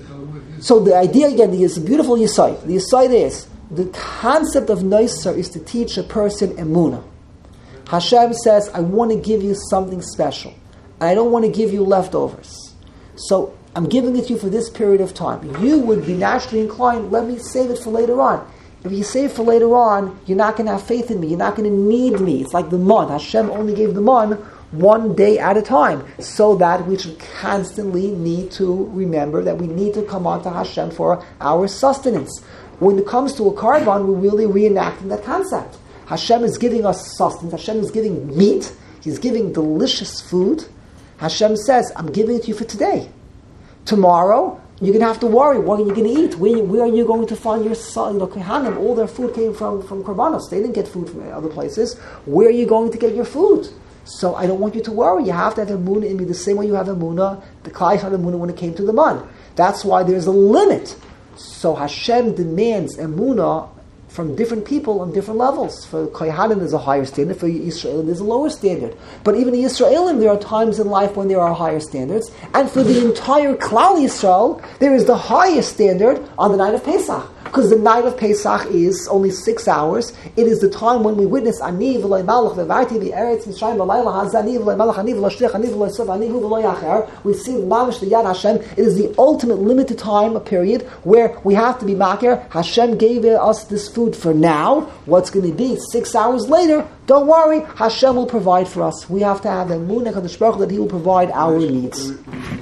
So the idea, again, is a beautiful Yesod. The Yesod is, the concept of Noiser is to teach a person Emunah. Hashem says, I want to give you something special. And I don't want to give you leftovers. So, I'm giving it to you for this period of time. You would be naturally inclined, let me save it for later on. If you save it for later on, you're not going to have faith in me. You're not going to need me. It's like the man. Hashem only gave the man one day at a time, so that we should constantly need to remember that we need to come on to Hashem for our sustenance. When it comes to a Karban, we're really reenacting that concept. Hashem is giving us sustenance. Hashem is giving meat. He's giving delicious food. Hashem says, I'm giving it to you for today. Tomorrow, you're going to have to worry, what are you going to eat? Where, where are you going to find your son? You know, Kehanim, all their food came from, from Korbanos. They didn't get food from other places. Where are you going to get your food? So I don't want you to worry. You have to have Emunah in me the same way you have Emunah. The Klai had Emunah when it came to the man. That's why there's a limit. So Hashem demands Emunah from different people on different levels. For Kohanim there's a higher standard, for Yisraelim there's a lower standard. But even the Yisraelim, there are times in life when there are higher standards. And for the entire Klal Yisrael, there is the highest standard on the night of Pesach. Because the night of Pesach is only six hours. It is the time when we witness Ani v'loi malach v'varti v'eretz Mitzrayim v'layla hazani v'loi malach ani v'loi shlich ani v'loi sof ani v'loi acher. We see mamish the Yad Hashem. It is the ultimate limited time, a period, where we have to be makir. Hashem gave us this food for now. What's going to be six hours later? Don't worry, Hashem will provide for us. We have to have the Emunah HaKadosh Baruch Hu that He will provide our needs. Could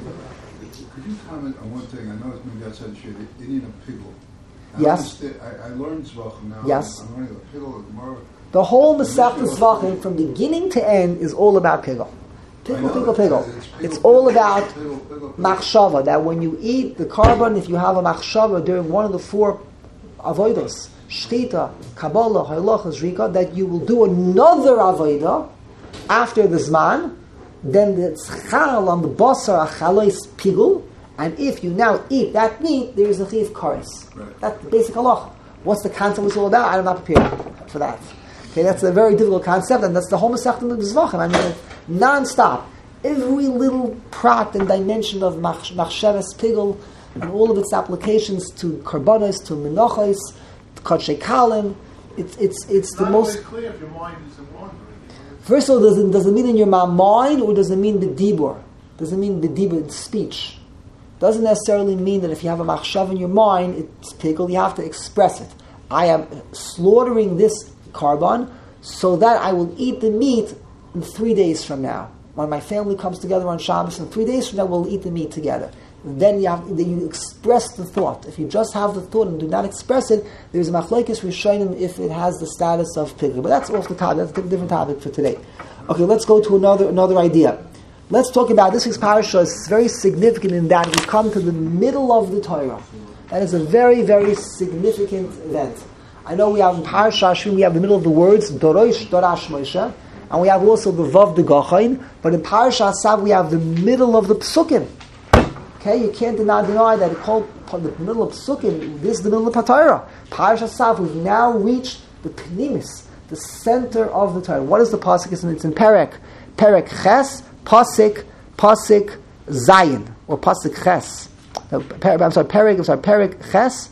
you comment on one thing? I know it's maybe outside the shade, the Indian of Pigel. I Yes. I, I learned Zvachim now. Yes. I'm learning the Pigel, the Gemara. The whole Masechta Zvachim, from beginning to end, is all about Pigel. Pigel, Pigel, Pigel. It's all about machshava, that when you eat the Karban, if you have a machshava during one of the four avodas, Shtita, Kabbalah, Halacha, Zrika, that you will do another avodah after the Zman, then the tzchal on the basar achalois pigul, and if you now eat that meat, there is a chiv kares. Right. That's the basic halacha. What's the concept it's all about? I'm not prepared for that. Okay, that's a very difficult concept, and that's the whole Masechta of Zvachim. I mean, non-stop. Every little prat and dimension of machshavas pigul, and all of its applications to karbanos, to menachos, to kodshei kalim, it's it's it's the most. It's clear if your mind isn't wandering. First of all, does it, does it mean in your mind, or does it mean the dibur? Does it mean the dibur, the speech? doesn't necessarily mean that if you have a machshav in your mind, it's pigul, you have to express it. I am slaughtering this karban so that I will eat the meat in three days from now. When my family comes together on Shabbos, and three days from now we'll eat the meat together. Then you have, then you express the thought. If you just have the thought and do not express it, there's a machlokes rishonim if it has the status of pigul. But that's off the topic. That's a different topic for today. Okay, let's go to another another idea. Let's talk about this week's parasha. It's very significant in that we come to the middle of the Torah. That is a very, very significant event. I know we have in Parasha Shmini, we have the middle of the words, Dorosh, Dorash Moshe, and we have also the Vav, the Gachain, but in Parasha Sav we have the middle of the Psukim. Okay, you can't deny, deny that it's called the middle of Psukim. This is the middle of the Torah. Parasha Sav, we've now reached the Pnimis, the center of the Torah. What is the Pasuk? It's in, it's in Perek. Perek Ches, Pasik, Pasik, Zayin, or Pasik Ches. No, per, I'm sorry, Perek, I'm sorry, Perek Ches.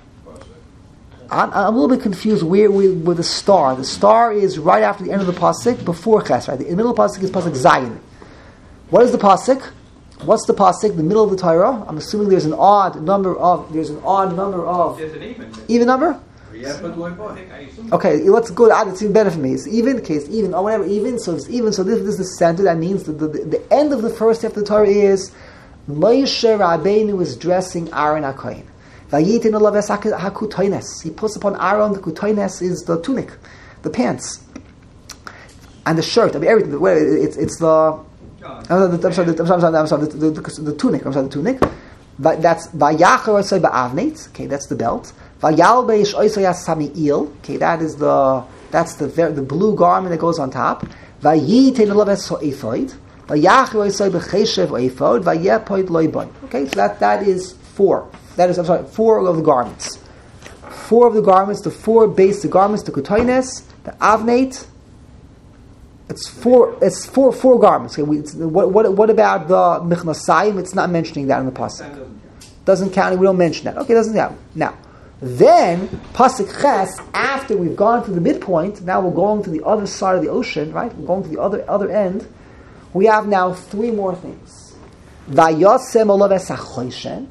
I'm, I'm a little bit confused where we with the star. The star is right after the end of the Pasik, before Ches, right? The middle of the Pasik is Pasik Zayin. What is the Pasik? What's the pasuk? The middle of the Torah. I'm assuming there's an odd number of. There's an odd number of. There's an even. Even number. Yeah, but why not? Okay, let's go to odd. It's even better for me. It's even case even or whatever even. So it's even. So this, this is the center. That means that the, the, the end of the first half of the Torah is Moshe Rabbeinu is dressing Aaron HaKohen. Vayitin alaves hakutoines. He puts upon Aaron the kutoines is the tunic, the pants, and the shirt. I mean everything. It's it's the. I'm sorry, the, I'm sorry, the, I'm sorry, I'm sorry, the, the, the, the tunic, I'm sorry, the tunic. But that's Vayachar Oisai Ba'avneit, okay, that's the belt. Vayalbeish Oisai Sami'il, okay, that is the, that's the the blue garment that goes on top. Vayitein Alaves Ha'ephod, Vayachar Oisai B'cheshev Ha'ephod, Vayepoid Loibon. Okay, so that, that is four. That is, I'm sorry, four of the garments. Four of the garments, the four basic garments, the Kutoines, the Avneit. It's four. It's four. Four garments. Okay, we, what, what? What about the michnasayim? It's not mentioning that in the pasuk. Doesn't count. We don't mention that. Okay, doesn't count. Now, then pasuk ches. After we've gone to the midpoint, now we're going to the other side of the ocean. Right? We're going to the other other end. We have now three more things. Vayosem olaves hachoishen.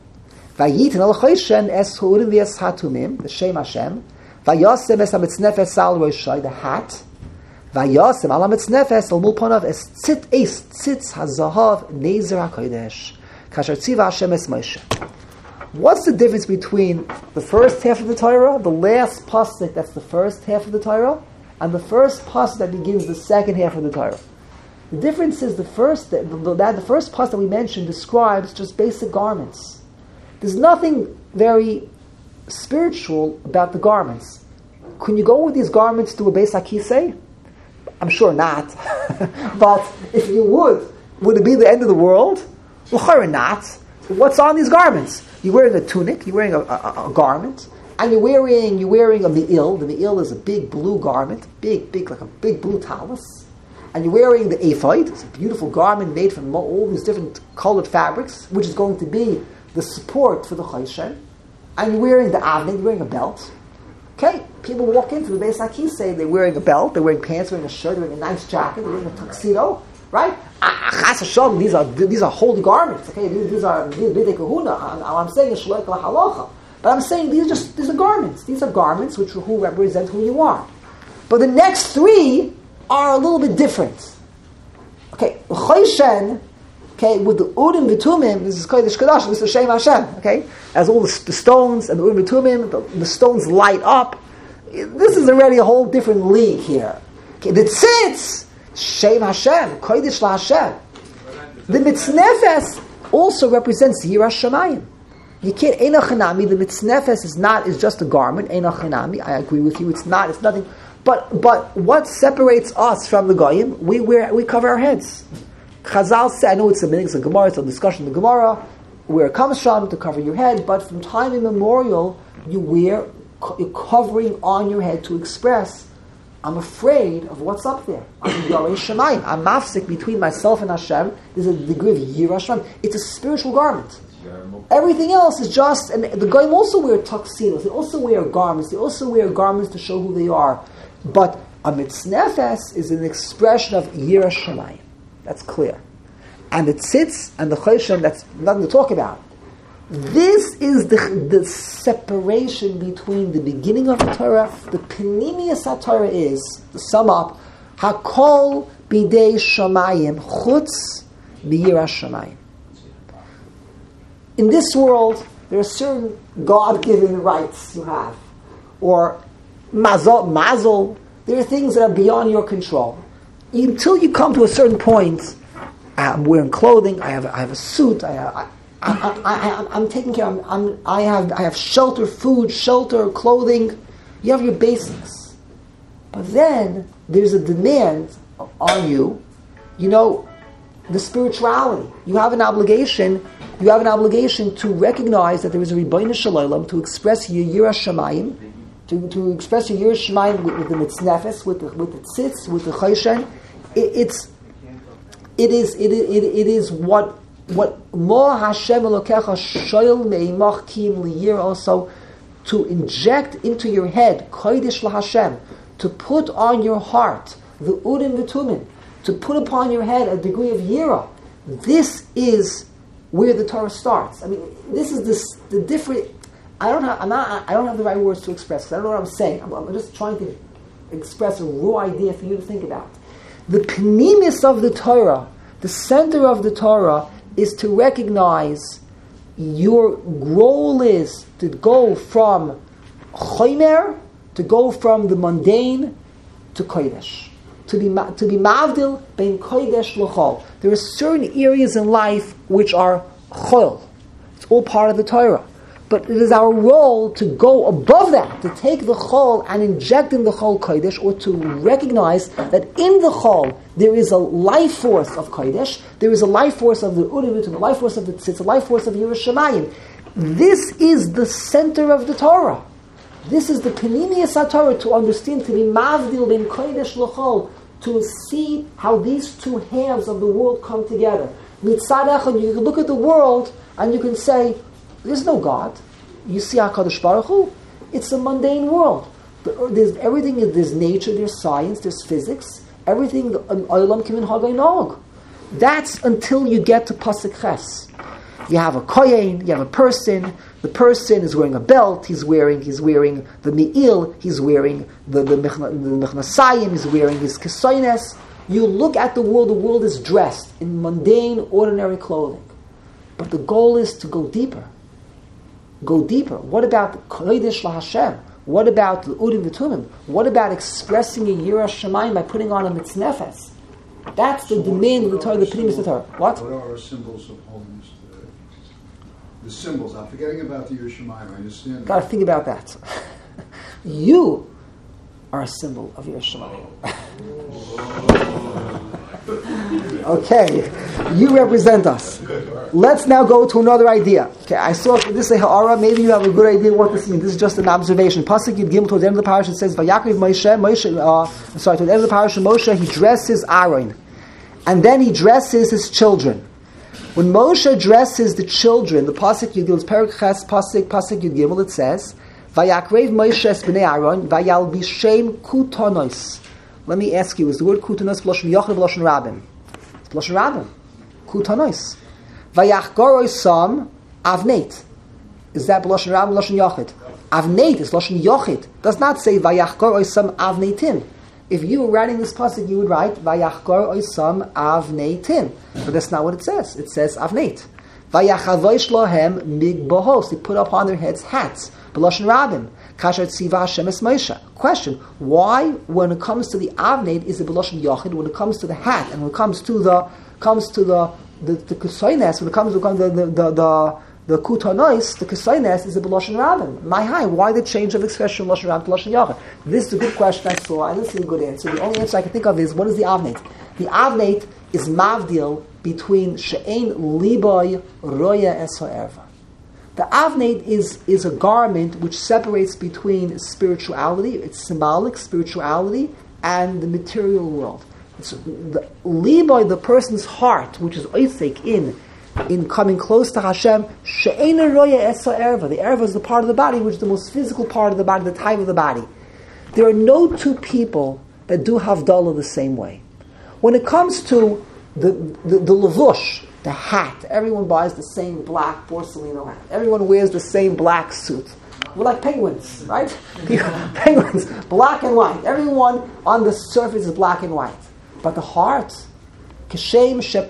Vayitin olachoishen es hurim v'es hatumim. The Shem Hashem. Vayosem es hamitznefes al roshai. The hat. Vayasem ala mitznefes al mulpanav es tzit es tzitz hazahav nezer hakodesh kasher tziva Hashem es Moshe. What's the difference between the first half of the Torah, the last pasuk that's the first half of the Torah, and the first pasuk that begins the second half of the Torah? The difference is the first the, the, that the first pasuk that we mentioned describes just basic garments. There's nothing very spiritual about the garments. Can you go with these garments to a Beis HaKisei? I'm sure not. But if you would, would it be the end of the world? Well, not. What's on these garments? You're wearing a tunic, you're wearing a, a, a garment, and you're wearing you're wearing a me'il. The me'il is a big blue garment, big, big, like a big blue talus. And you're wearing the ephod. It's a beautiful garment made from all these different colored fabrics, which is going to be the support for the chayshen. And you're wearing the avnei, you're wearing a belt. Okay, people walk into the Beis HaKisei, they're wearing a belt, they're wearing pants, they're wearing a shirt, they're wearing a nice jacket, they're wearing a tuxedo, right? Chas Hashem, these are these are holy garments. Okay, these, these are bidei kahuna. All I'm saying is shloik lahalacha. But I'm saying these are just these are garments. These are garments which who represent who you are. But the next three are a little bit different. Okay, Chayshen. Okay, with the Urim V'Tumim, this is Kodesh Kodesh, this is Shem Hashem, okay? As all the, the stones and the Urim V'Tumim, the, the stones light up. This is already a whole different league here. Okay, the Tzitz, Shem Hashem, Kodesh La Hashem. The Mitznefes also represents Yirah Shamayim. You can't, Eina Chanami, the Mitznefes is not, is just a garment, Eina Chanami, I agree with you, it's not, it's nothing. But but what separates us from the Goyim, we wear, we cover our heads. Chazal said, I know it's a minhag, it's a Gemara, it's a discussion in the Gemara, where it comes from to cover your head, but from time immemorial, you wear you're covering on your head to express, I'm afraid of what's up there. I'm Yarei Shemayim. I'm mafsik between myself and Hashem. There's a degree of Yirah Shemayim. It's a spiritual garment. Everything else is just, and the Goyim also wear tuxedos, they also wear garments, they also wear garments to show who they are. But a mitznefes is an expression of Yirah Shemayim. That's clear. and the tzitz and the choshen, that's nothing to talk about. This is the, the separation between the beginning of the Torah. The Pnimius HaTorah is, to sum up, Hakol bidei shamayim chutz biyiras shamayim. In this world, there are certain God-given rights you have, or mazel, mazel. There are things that are beyond your control. Until you come to a certain point, I'm wearing clothing. I have I have a suit. I have, I, I, I, I, I'm taking care. I'm, I'm, I have I have shelter, food, shelter, clothing. You have your basics, but then there's a demand on you. You know, the spirituality. You have an obligation. You have an obligation to recognize that there is a Rebbeinu Shalom, to express your Yiras Shamayim, to, to express your Yiras Shamayim with, with the mitznefes, with the with the tzitz, with the choshen. It, it's it is it, it, it is what what Mo Hashem Elokecha Shoyel Meimach Kim Liyir, also to inject into your head Kodesh LaHashem, to put on your heart the Urim V'Tumim, to put upon your head a degree of Yira. This is where the Torah starts. I mean, this is this, the different. I don't have. I'm not. I don't have the right words to express because I don't know what I'm saying. I'm, I'm just trying to express a raw idea for you to think about. The pnimis of the Torah, the center of the Torah, is to recognize your goal is to go from chomer, to go from the mundane to kodesh. To be to be mavdil bein kodesh l'chol. There are certain areas in life which are chol. It's all part of the Torah, but it is our role to go above that, to take the chol and inject in the chol kodesh, or to recognize that in the chol there is a life force of kodesh, there is a life force of the urim, the life force of the tzitz, a life force of Yiras Shamayim. This is the center of the Torah. This is the Pnimius HaTorah, to understand, to be mavdil ben kodesh l'chol, to see how these two halves of the world come together. Mitzad echad, you can look at the world and you can say, there's no God. You see HaKadosh Baruch Hu, it's a mundane world. There's everything, there's nature, there's science, there's physics, everything, olam kimin hagay nog. That's until you get to Pasuk Ches. You have a kohen, you have a person. The person is wearing a belt. He's wearing he's wearing the me'il. He's wearing the the mechnasayim. He's wearing his kesoines. You look at the world. The world is dressed in mundane, ordinary clothing. But the goal is to go deeper. Go deeper. What about kodesh LaHashem? What about the urim v'tumim? What about expressing a Yiras Shamayim by putting on a mitznefes? That's the demand of the Torah, the Pnimius of the Torah. What? What are our symbols of holiness? The symbols. I'm forgetting about the Yiras Shamayim. I understand that. Got to think about that. You are a symbol of Yiras Shamayim. Okay, you represent us. Let's now go to another idea. Okay, I saw this is a ha'ara. Maybe you have a good idea what this means. This is just an observation. Pasuk Yud Gimel, towards the end of the parasha, it says, "Vayakriv Moshe." Moshe, uh, sorry, towards the end of the parasha, Moshe he dresses Aaron, and then he dresses his children. When Moshe dresses the children, the Pasuk Yud Gimel, Perek Ches, Pasuk Pasuk Yud Gimel, it says, "Vayakrev Moshe es bnei Aaron, vayalbishem kutonos." Let me ask you: is the word kutonos b'lashon yochid b'lashon rabim? It's b'lashon rabim. Kutonos. Vayachgor osam avneit. Is that b'lashon rabim b'lashon yochid? Avneit is b'lashon yochid. Does not say vayachgor osam avneitim. If you were writing this pasuk, you would write Vayachgor Osam Avneitim, but that's not what it says. It says Avneit. Vayachavosh lohem migbahos. They put upon their heads hats. B'lashon rabim. Kasher tziva Hashem es Moshe. Question: why, when it comes to the Avneit, is it b'lashon Yochid? When it comes to the hat, and when it comes to the comes to the the the kesoines, when it comes to the the the, the The kutonois, the kesoines, is a b'lashon rabim. My high, why the change of expression from lashon rabim to lashon yochid? This is a good question I saw. I didn't see a good answer. The only answer I can think of is, what is the avneit? The avneit is mavdil between she'ein liboy roya es ha'erva. The avneit is, is a garment which separates between spirituality, it's symbolic spirituality, and the material world. It's the liboy, the person's heart, which is oisek in in coming close to Hashem, she'ena roya esa erva. The erva is the part of the body which is the most physical part of the body, the type of the body. There are no two people that do havdalah the same way. When it comes to the, the, the lavush, the hat. Everyone buys the same black Borsalino hat. Everyone wears the same black suit. We're like penguins, right? Penguins, black and white. Everyone on the surface is black and white. But the heart, where is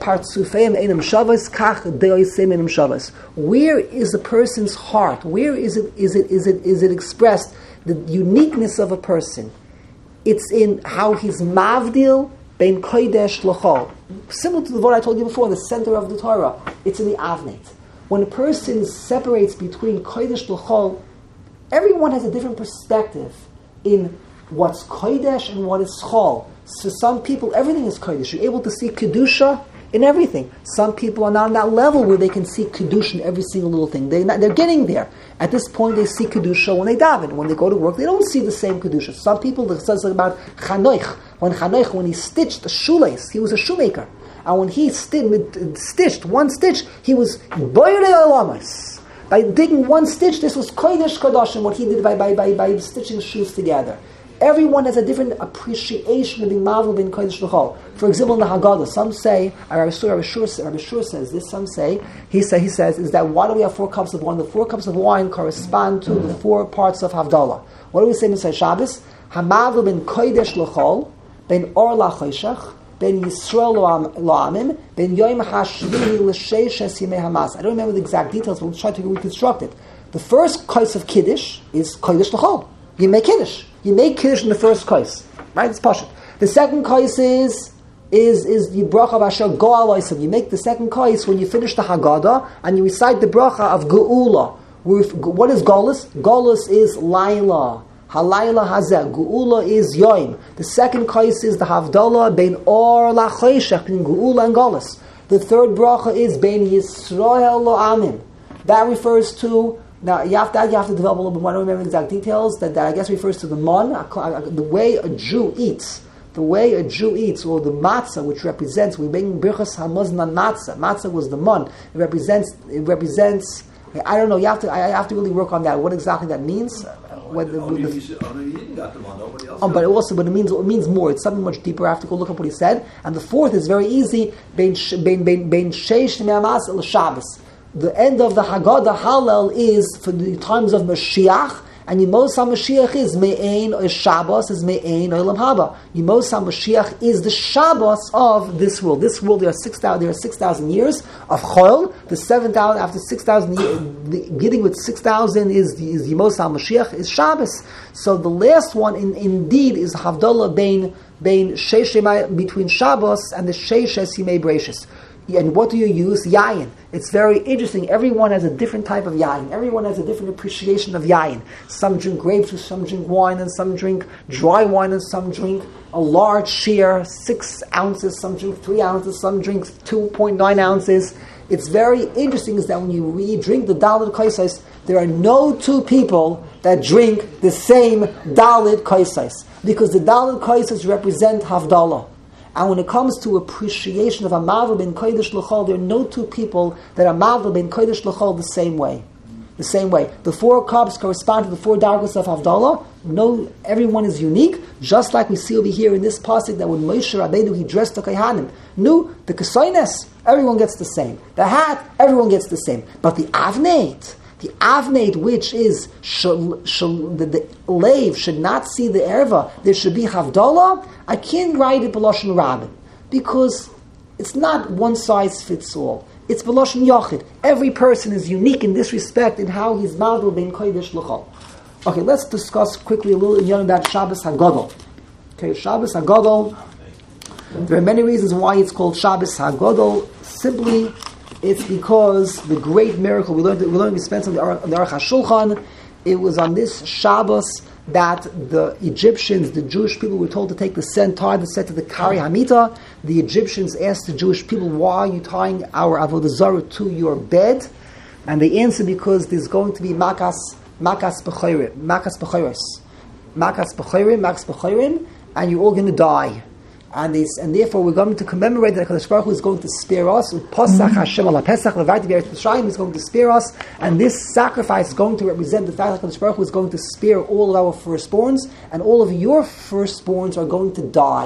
the person's heart? Where is it, is it, is it, is it expressed? The uniqueness of a person. It's in how he's mavdil bein kodesh l'chol. Similar to the word I told you before, the center of the Torah. It's in the avnet. When a person separates between kodesh l'chol, everyone has a different perspective in what's kodesh and what is chol. So some people, everything is kodesh. You're able to see kedusha in everything. Some people are not on that level where they can see kedusha in every single little thing. They're, not, they're getting there. At this point, they see kedusha when they daven. When they go to work, they don't see the same kedusha. Some people, it says about Chanoich. When Chanoich, when he stitched a shoelace, he was a shoemaker. And when he sti- stitched one stitch, he was boirei olamas. By digging one stitch, this was kodesh kodashim, what he did by, by, by, by stitching shoes together. Everyone has a different appreciation of the Mavul bin Kodesh L'chol. For example, in the Haggadah, some say, Rabbi Shur says this, some say, he, say, he says, is that why do we have four cups of wine? The four cups of wine correspond to the four parts of Havdalah. What do we say in Shabbos? HaMavul bin Kodesh L'chol, ben Or LaChoshech, ben Yisrael Lo'amim, ben Yom HaShvi'i L'Sheish Yimei Hamas. I don't remember the exact details, but we'll try to reconstruct it. The first kais of Kiddush is Kodesh L'chol. You make Kiddush. You make Kiddush in the first kais. Right? It's Pashut. The second kais is is is the bracha of Asher Go'al Oisim. You make the second kais when you finish the Haggadah and you recite the bracha of Geula. What is Golus? Golus is Laila. Halayla Hazeh. Geula is Yoim. The second kais is the Havdalah Bein Or LaChoshech, between Geula and Golus. The third bracha is Bein Yisrael Lo'amim. That refers to Now, you have, that you have to develop a little bit more. I don't remember the exact details. That, that I guess refers to the mon, the way a Jew eats. The way a Jew eats, or the matzah, which represents, we bring birchas hamazon matzah. Matzah was the mon. It represents, it represents, I don't know, you have to, I have to really work on that, what exactly that means. What the, only, the, you, only you got the one, nobody else um, but it also, but it means, it means more. It's something much deeper. I have to go look up what he said. And the fourth is very easy. Bein sheish me'amas el Shabbos. The end of the Haggadah Hallel is for the times of Mashiach, and Yemos HaMashiach is Me'ein or Shabbos is Me'ein Olam Haba. Yemos HaMashiach is the Shabbos of this world. This world, there are six thousand. There are six thousand years of Chol. The seven thousand after six thousand years, beginning with six thousand is is Yemos HaMashiach is Shabbos. So the last one, in, indeed, is Havdalah Bein Bein Sheish between Shabbos and the Sheish Yimei Bereishis. And what do you use? Yayin. It's very interesting. Everyone has a different type of yayin. Everyone has a different appreciation of yayin. Some drink grape juice, some drink wine, and some drink dry wine, and some drink a large shear, six ounces, some drink three ounces, some drink two point nine ounces. It's very interesting is that when you read, drink the Dalit Kaisais, there are no two people that drink the same Dalit Kaisais. Because the Dalit Kaisais represent Havdalah. And when it comes to appreciation of a Mavul ben Kodesh L'chol, there are no two people that are Mavul ben Kodesh L'chol the same way. The same way. The four cups correspond to the four dargos of Havdalah. No, everyone is unique, just like we see over here in this pasuk that when Moshe Rabbeinu, he dressed the Kohanim. No, the Kesoines, everyone gets the same. The hat, everyone gets the same. But the Avneit, the Avneit, which is shal, shal, the, the lave should not see the erva, there should be Havdalah. I can't write it B'lashon Rabbin because it's not one size fits all. It's B'lashon Yochid. Every person is unique in this respect in how he's Mavul ben Kodesh L'chol. Okay, let's discuss quickly a little in about Shabbos HaGadol. Okay, Shabbos HaGadol. There are many reasons why it's called Shabbos HaGadol. Simply, it's because the great miracle we learned. We learned we spent on the Aruch HaShulchan. It was on this Shabbos that the Egyptians, the Jewish people, were told to take the sen tie, the set to the Kari Hamita. The Egyptians asked the Jewish people, "Why are you tying our Avodah Zarah to your bed?" And they answered, because there's going to be makas, makas b'chayrim, makas b'chayros, makas b'chayrim, makas b'chayrim, and you're all going to die. And, they, and therefore we're going to commemorate that HaKadosh Baruch Hu is going to spare us. Pasach Hashem ala Pesach levayti b'Eretz Mitzrayim is going to spare us, and this sacrifice is going to represent the fact that HaKadosh Baruch Hu is going to spare all of our firstborns, and all of your firstborns are going to die.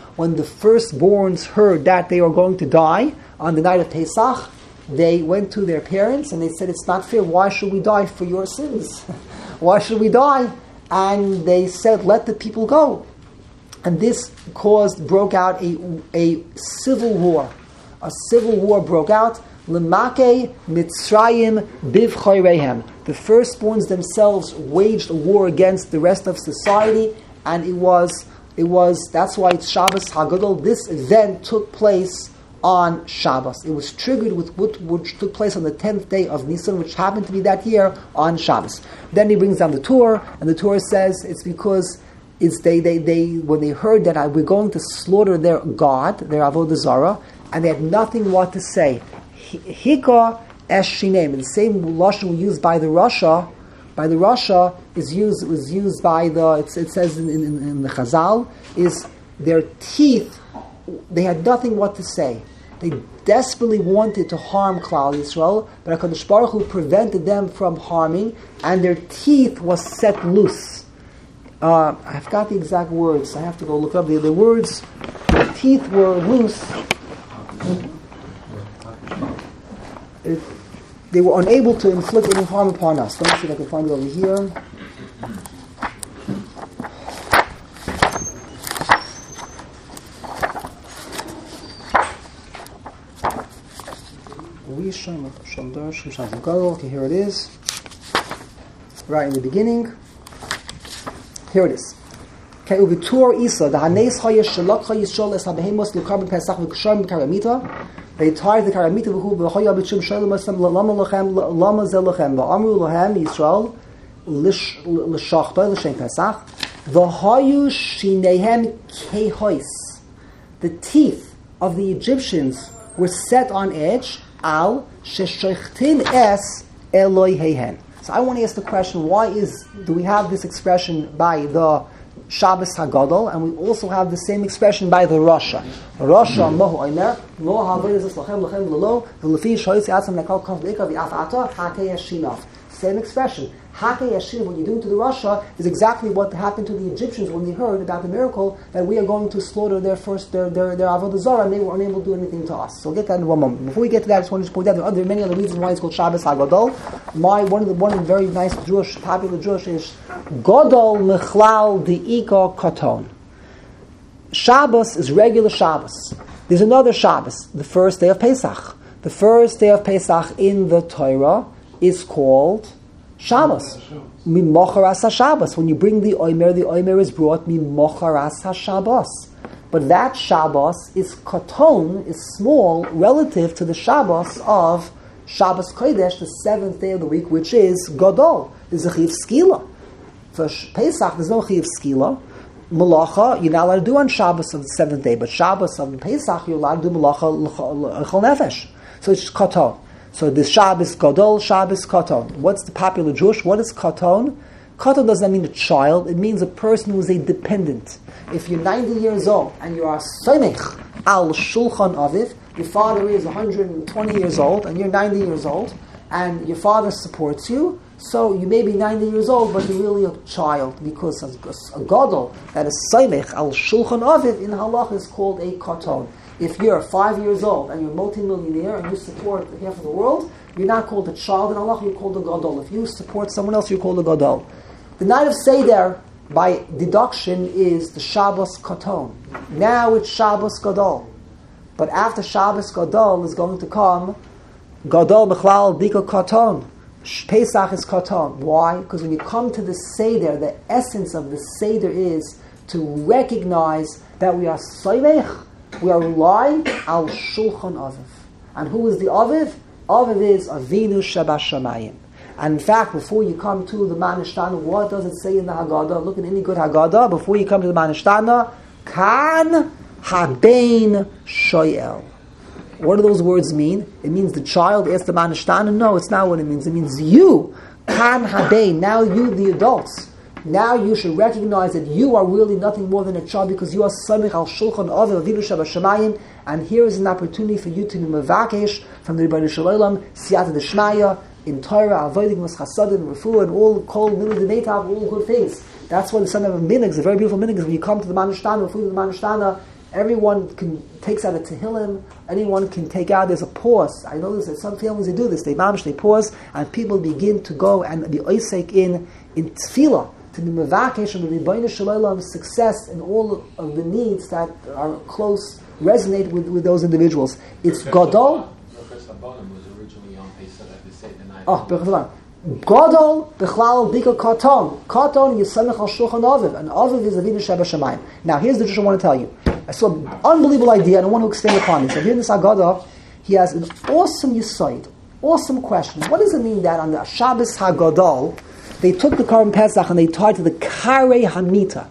when the firstborns heard that they were going to die on the night of Pesach, they went to their parents and they said, it's not fair. Why should we die for your sins? Why should we die? And they said, let the people go. And this caused, broke out a, a civil war. A civil war broke out. L'makei Mitzrayim bivchoirehem. The firstborns themselves waged a war against the rest of society, and it was, it was. That's why it's Shabbos Hagadol. This event took place on Shabbos. It was triggered with what which took place on the tenth day of Nisan, which happened to be that year on Shabbos. Then he brings down the Torah, and the Torah says it's because it's they they they when they heard that we're going to slaughter their God, their Avodah Zarah, and they had nothing what to say. Hika Eshinem, the same lashon used by the Russia, by the Russia is used was used by the. It's, it says in, in, in the Chazal is their teeth. They had nothing what to say. They desperately wanted to harm Klal Yisrael, but HaKadosh Baruch Hu prevented them from harming, and their teeth was set loose. Uh, I forgot the exact words. I have to go look up the, the words. Their teeth were loose. It, they were unable to inflict any harm upon us. Let me see if I can find it over here. Okay, here it is. Right in the beginning. Here it is. Okay, uvitur isa the hanes chayes shalakha yishol es habehemos lukar b'pesach v'kshar b'karamita. They tied the karamita v'hu v'chaya b'shum shalom asam lama lachem lama zel lachem v'amru lahem Yisrael l'shachba l'shem pesach v'hayu shinehem kehois. The teeth of the Egyptians were set on edge. Al sheshechtin es Eloi hehen. So I want to ask the question: why is do we have this expression by the Shabbos Hagadol, and we also have the same expression by the Rasha? Rasha mohu omer lo haveres lachem lachem lelo v'lefi shoytzi atzam nekal kaf beika v'afata hakei yashinav. Same expression. Hakei yashinav. What you're doing to the Rasha is exactly what happened to the Egyptians when they heard about the miracle that we are going to slaughter their first their their, their Avodah Zarah, and they were unable to do anything to us. So we'll get that in one moment. Before we get to that, I just want to just point out there are other, many other reasons why it's called Shabbos Hagadol. My one of the one of the very nice Jewish popular Jewish is Godol Mechlal Deika Katon. Shabbos is regular Shabbos. There's another Shabbos, the first day of Pesach. The first day of Pesach in the Torah is called Shabbos. Mimocharas HaShabbos. When you bring the Omer, the Omer is brought Mimocharas HaShabbos. But that Shabbos is Katon, is small, relative to the Shabbos of Shabbos Kodesh, the seventh day of the week, which is Gadol. There's a Chiv Skila. For Pesach, there's no Chiv Skila. Malacha, you're not allowed to do on Shabbos of the seventh day, but Shabbos of Pesach, you're allowed to do Malacha L'chol Nefesh. So it's Katon. So the Shabbos Gadol, Shabbos Katon. What's the popular Jewish? What is Katon? Katon doesn't mean a child. It means a person who is a dependent. If you're ninety years old and you are Soimech al Shulchan Aviv, your father is one hundred twenty years old and you're ninety years old, and your father supports you, so you may be ninety years old, but you're really a child, because a, a Gadol that is Soimech al Shulchan Aviv in Halach is called a Katon. If you're five years old and you're a multi-millionaire and you support half of the world, you're not called a child in Allah, you're called a Gadol. If you support someone else, you're called a Gadol. The night of Seder, by deduction, is the Shabbos Katon. Now it's Shabbos Gadol. But after Shabbos Gadol is going to come Gadol Bechlal Dika Katon. Pesach is Katon. Why? Because when you come to the Seder, the essence of the Seder is to recognize that we are Soimech, we are relying al Shulchan Aviv. And who is the Aviv? Aviv is Avinu Shabashamayim. And in fact, before you come to the Manishtana, what does it say in the Haggadah? Look at any good Haggadah. Before you come to the Manishtana, Kan Habein Shoyel. What do those words mean? It means the child asked the Manishtana? No, it's not what it means. It means you, Kan Habein. Now you, the adults. Now you should recognize that you are really nothing more than a child, because you are Samich al Shulchan Aviv Avinu Shabashamayim, and here is an opportunity for you to be Mevakesh from the Rebbeinu Shalom, Siyata Deshmaya, in Torah, Avodim, Chasadim, Refu, and all Kol Milah D'Neitav, all good things. That's why the son of a minig, a very beautiful minig, is when you come to the Manishtana, Refu to the Manishtana, Everyone can takes out a tehillim. Anyone can take out. There's a pause. I know there's some families they do this. They mamish, they pause, and people begin to go and be oisek in in tefillah to be mevakesh and the Rebbeinu Shalom success in all of the needs that are close resonate with, with those individuals. It's gadol. Oh, Gadol b'chlal dika katon. Katon yisamech al shulchan aviv. And aviv is avinu sheba shemayim. Now, here's the truth I want to tell you. I saw an unbelievable idea, and I want to extend upon it. So here in this Haggadah, he has an awesome yisoid, awesome question. What does it mean that on the Shabbos Hagadol, they took the Korban Pesach and they tied to the Karei Hamita?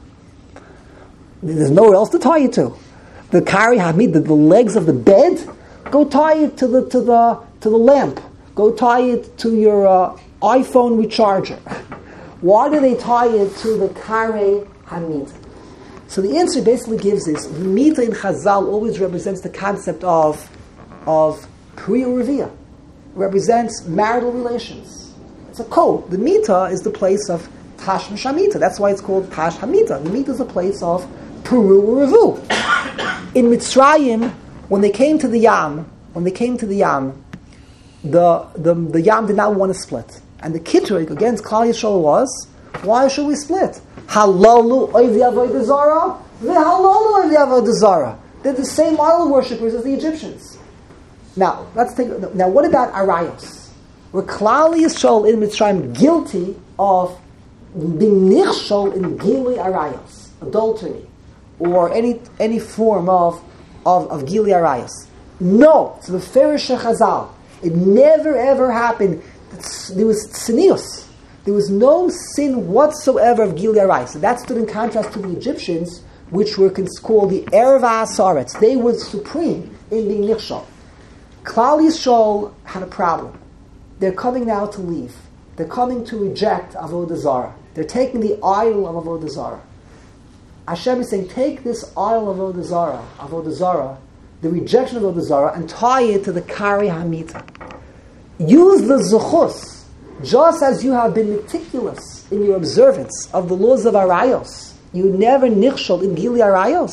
There's nowhere else to tie it to. The Karei Hamita, the, the legs of the bed, go tie it to the to the to the lamp. Go tie it to your uh, iPhone recharger. Why do they tie it to the Karei Hamita? So the answer basically gives this: the Mita in Chazal always represents the concept of of Priya Revia, represents marital relations. It's a code. The Mita is the place of Tash Shamita. That's why it's called Tash Hamita. The Mita is the place of Peru Revu. In Mitzrayim, when they came to the Yam, when they came to the Yam, the the, the Yam did not want to split, and the Kitrik against Klal Yisrael was, why should we split? Halalu oivi avodah zara, v'halalu oivi avodah zara. They're the same idol worshippers as the Egyptians. Now, let's take. Now, what about Arayos? Were Klal Yisrael in Mitzrayim guilty of being nichshol in Gili Arayos, adultery, or any any form of of, of Gili Arayos? No, it's the Ferish Chazal. It never ever happened. It's, there was tzinius. There was no sin whatsoever of Gili Arayos. So that stood in contrast to the Egyptians, which were called the Erva Asaretz. They were supreme in being nichshol. Klal Yisrael had a problem. They're coming now to leave. They're coming to reject Avodah Zarah. They're taking the idol of Avodah Zarah. Hashem is saying, take this idol of Avodah Zarah, Avodah Zarah, the rejection of Avodah Zarah, and tie it to the Karei Hamita. Use the Zuchus. Just as you have been meticulous in your observance of the laws of Arayos, you never nichshol in Gili Arayos.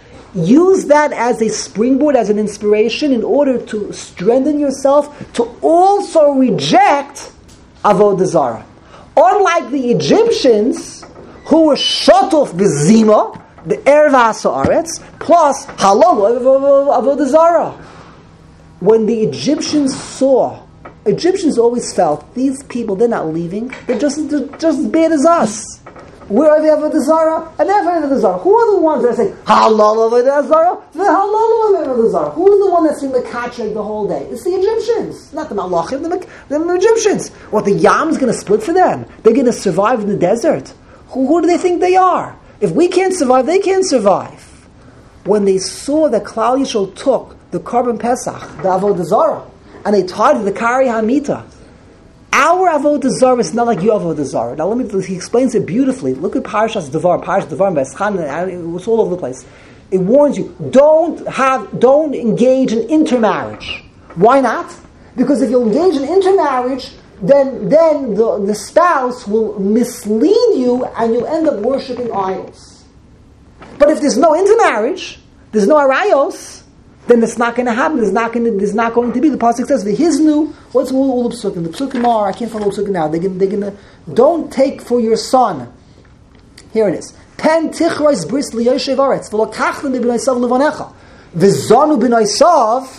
Use that as a springboard, as an inspiration, in order to strengthen yourself to also reject Avodah Zarah. Unlike the Egyptians, who were shotuf bezima, the erva ha'aretz, plus halal Avodah Zarah. When the Egyptians saw, Egyptians always felt, these people, they're not leaving, they're just, they're just as bad as us. Where are they Avodah Zarah? And never Avodah Zarah. Who are the ones that say, halal Avodah Zarah? The halal Avodah Zarah. Who is the one that's been mekachek the whole day? It's the Egyptians. Not the Malachim, the, the Egyptians. What, the Yam's going to split for them? They're going to survive in the desert? Who, who do they think they are? If we can't survive, they can't survive. When they saw that Klal Yisrael took the Korban Pesach, the Avodah Zarah, and they tied the Karei Hamita, our Avodah Zarah is not like your Avodah Zarah. Now, let me. He explains it beautifully. Look at Parashas Devar, Parashas Devar, Veschan. It's all over the place. It warns you: don't have, don't engage in intermarriage. Why not? Because if you engage in intermarriage, then then the, the spouse will mislead you, and you'll end up worshiping idols. But if there's no intermarriage, there's no arayos, then it's not going to happen. There's not going to. There's not going to be. The pasuk says v'hiznu. What's all, all the psukim? The psukim are. I can't find all the psukim now. They're going. They're going to. Don't take for your son. Here it is. Pen tichrois bris liyoshev aretz v'lokachlim b'bneisav levanecha v'zanu b'neisav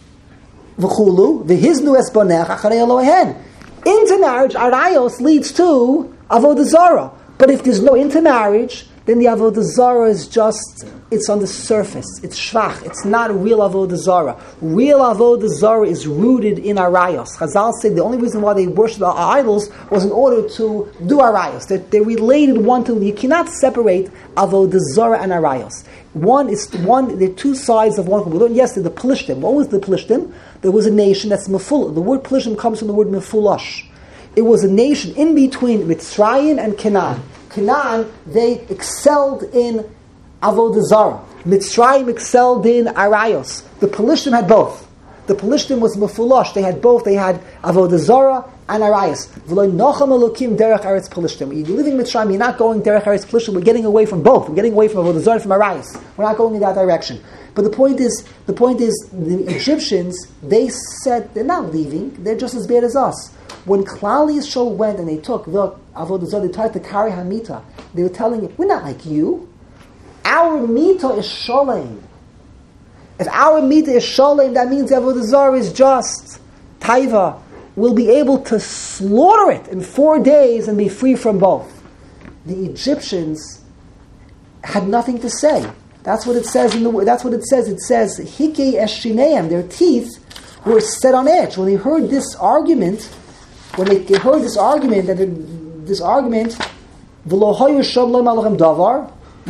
v'chulu v'hiznu es banecha acharei Elohehen. Intermarriage arayos leads to avodah zarah. But if there's no intermarriage, then the avodah zarah is just, it's on the surface. It's shvach. It's not real avodah zarah. Real avodah zarah is rooted in arayos. Chazal said the only reason why they worshipped our idols was in order to do arayos. They're, they're related one to, you cannot separate avodah zarah and arayos. One is one. They're two sides of one. We learned yesterday the Plishtim. What was the Plishtim? There was a nation that's meful. The word Plishtim comes from the word mefulash. It was a nation in between Mitzrayim and Canaan. Canaan, they excelled in Avodah Zarah. Mitzrayim excelled in Arayos. The Pelishtim had both. The Pelishtim was mefulash. They had both. They had avodah zarah and arayos. V'lo nocham elokim derech eretz Pelishtim. You're living in Mitzrayim. You're not going derech eretz Pelishtim. We're getting away from both. We're getting away from avodah zarah and from arayos. We're not going in that direction. But the point is, the point is, the Egyptians, they said they're not leaving. They're just as bad as us. When Klal Yisrael went and they took the avodah zarah, they tried to carry Hamita. They were telling you, we're not like you. Our mita is sholem. If our mita is sholem, that means avodah zarah is just taiva. We'll be able to slaughter it in four days and be free from both. The Egyptians had nothing to say. That's what it says in the. That's what it says. It says hikei eshineim. Their teeth were set on edge when they heard this argument. When they heard this argument, that this argument, v'lo hayu shom lo malachem davar.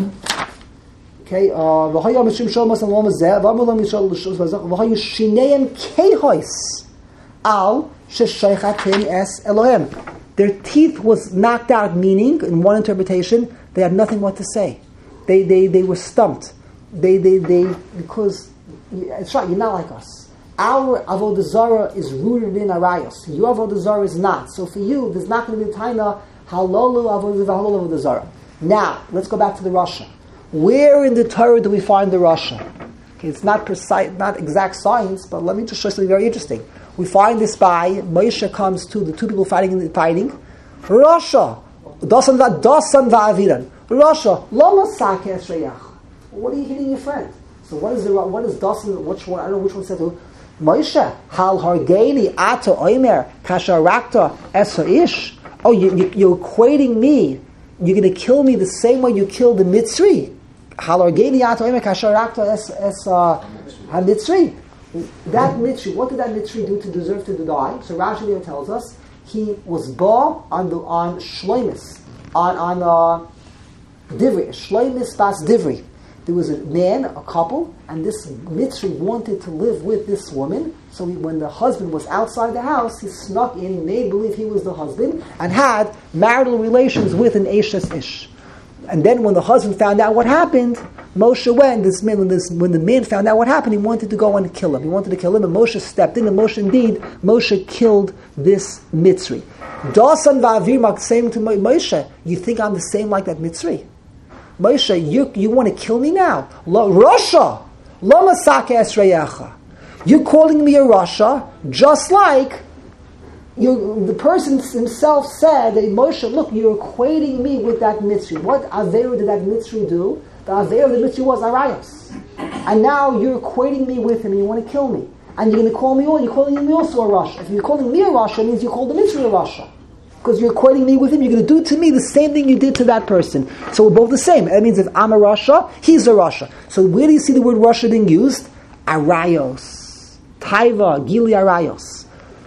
Okay, v'hayu mishum shom mas lo mazeh v'amol mishol l'shos v'zach v'hayu shineim kehois al sheshaychatim es Elohem. Their teeth was knocked out, meaning, in one interpretation, they had nothing what to say. They they they were stumped. They they they because it's right. You're not like us. Our avodah zarah is rooted in arayos. Your avodah zarah is not. So for you, there's not going to be a taina halolu avodah v'halolu avodah zarah. Now let's go back to the Rasha. Where in the Torah do we find the Rasha? Okay, it's not precise, not exact science, but let me just show you something very interesting. We find this by Moshe comes to the two people fighting fighting. Rasha, dasan va dasan va'aviran. Rasha, lama sake esreyach. What are you hitting your friend? So what is the what is dasan? Which one? I don't know which one said to Moshe. Hal hargeini ato oimer kasharakta esoish. Oh, you, you, you're equating me. You're going to kill me the same way you killed the Mitzri. Hal hargeini ato oimer kasharakta es es ha-Mitzri. That Mitzri, what did that Mitzri do to deserve to die? So Rashi there tells us he was ba on the on shleimus, on on uh, divri, shleimus bas divri. There was a man, a couple, and this Mitzri wanted to live with this woman. So he, when the husband was outside the house, he snuck in, he made believe he was the husband, and had marital relations with an Eshes Ish. And then when the husband found out what happened, Moshe went, this man, when, this, when the man found out what happened, he wanted to go and kill him. He wanted to kill him, and Moshe stepped in, and Moshe indeed, Moshe killed this Mitzri. Dasan va'avir saying to Moshe, you think I'm the same like that Mitzri? Moshe, you, you want to kill me now? La, Rasha! Lama sake esreyecha. You're calling me a Rasha, just like You, the person himself said that Moshe, look, you're equating me with that Mitzri. What Aveira did that Mitzri do? The Aveira of the Mitzri was Arayos. And now you're equating me with him and you want to kill me. And you're going to call me, oh, you're calling me also a Rasha. If you're calling me a Rasha, it means you call the Mitzri a Rasha. Because you're equating me with him, you're going to do to me the same thing you did to that person. So we're both the same. That means if I'm a Rasha, he's a Rasha. So where do you see the word Rasha being used? Arayos. Taiva, Gili Arayos.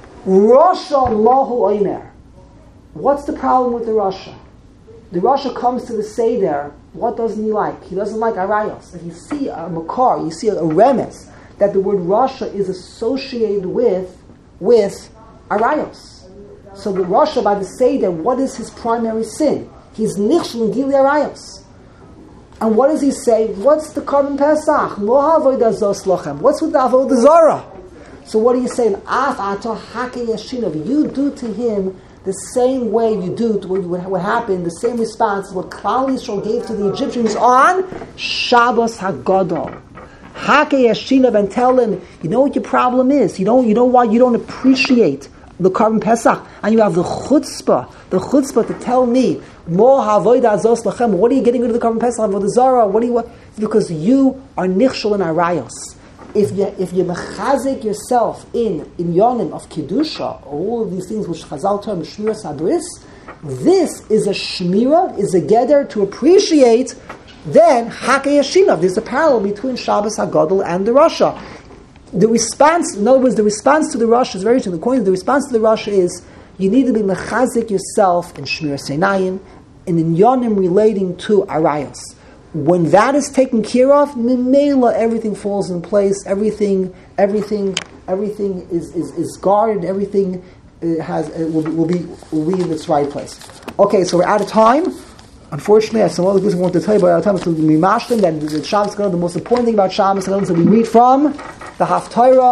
Rasha Lahu Omer. What's the problem with the Rasha? The Rasha comes to the Seder. What doesn't he like? He doesn't like Arayos. If you see a Makar, you see a, a remes that the word Rasha is associated with with Arayos. So the Rasha by the Seder, what is his primary sin? He's Nichshel Gili Arayos. And what does he say? What's the Karban Pesach? Lo Havodah Zos Lochem. What's with the Avodah Zarah? So what are you saying? Af ato hake yashinav. You do to him the same way you do to what, what happened, the same response, what Klal Yisrael gave to the Egyptians on Shabbos HaGadol. Hake yashinav, and tell them, you know what your problem is? You know, you know why you don't appreciate the Karban Pesach, and you have the chutzpah, the chutzpah to tell me, Mo havodah zos lachem. What are you getting rid of the Karban Pesach? Avodah Zarah? What are you? What? Because you are nichshel in arayos. If you if you mechazik yourself in in yonim of kedusha, all of these things which Chazal term shmira sabris, this is a shmira, is a geder to appreciate. Then hakei yashinav. There's a parallel between Shabbos Hagadol and the Rasha. The response, in other words, the response to the Rasha is very interesting. According to the response to the Rasha is you need to be mechazik yourself in shmira seinayim, and in yonim relating to arayos. When that is taken care of, Mimela, everything falls in place. Everything, everything, everything is, is, is guarded. Everything uh, has uh, will, be, will be will be in its right place. Okay, so we're out of time. Unfortunately, I have some other things I want to tell you, but out of time, so we mashed them. That the Shabbos, the most important thing about Shabbos, is that we read from the Haftarah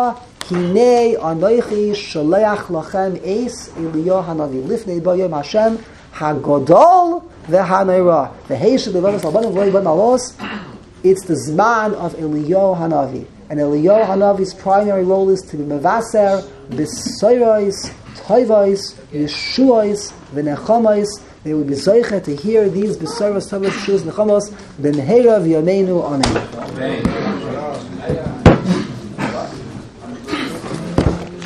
Hinei anoichi shaleach lachem eis Eliyahu hanavi lifnei bayom Hashem hagodol v'hanayra v'heishu b'vadas albanim v'loi b'ad malos. It's the zman of Eliyahu hanavi, and Eliyahu hanavi's primary role is to be mevaser b'soyros, toivos, yeshuos, v'nechamos. They will be zoiche to hear these b'soyros, toivos, yeshuos, nechamos b'mehera v'yameinu amen.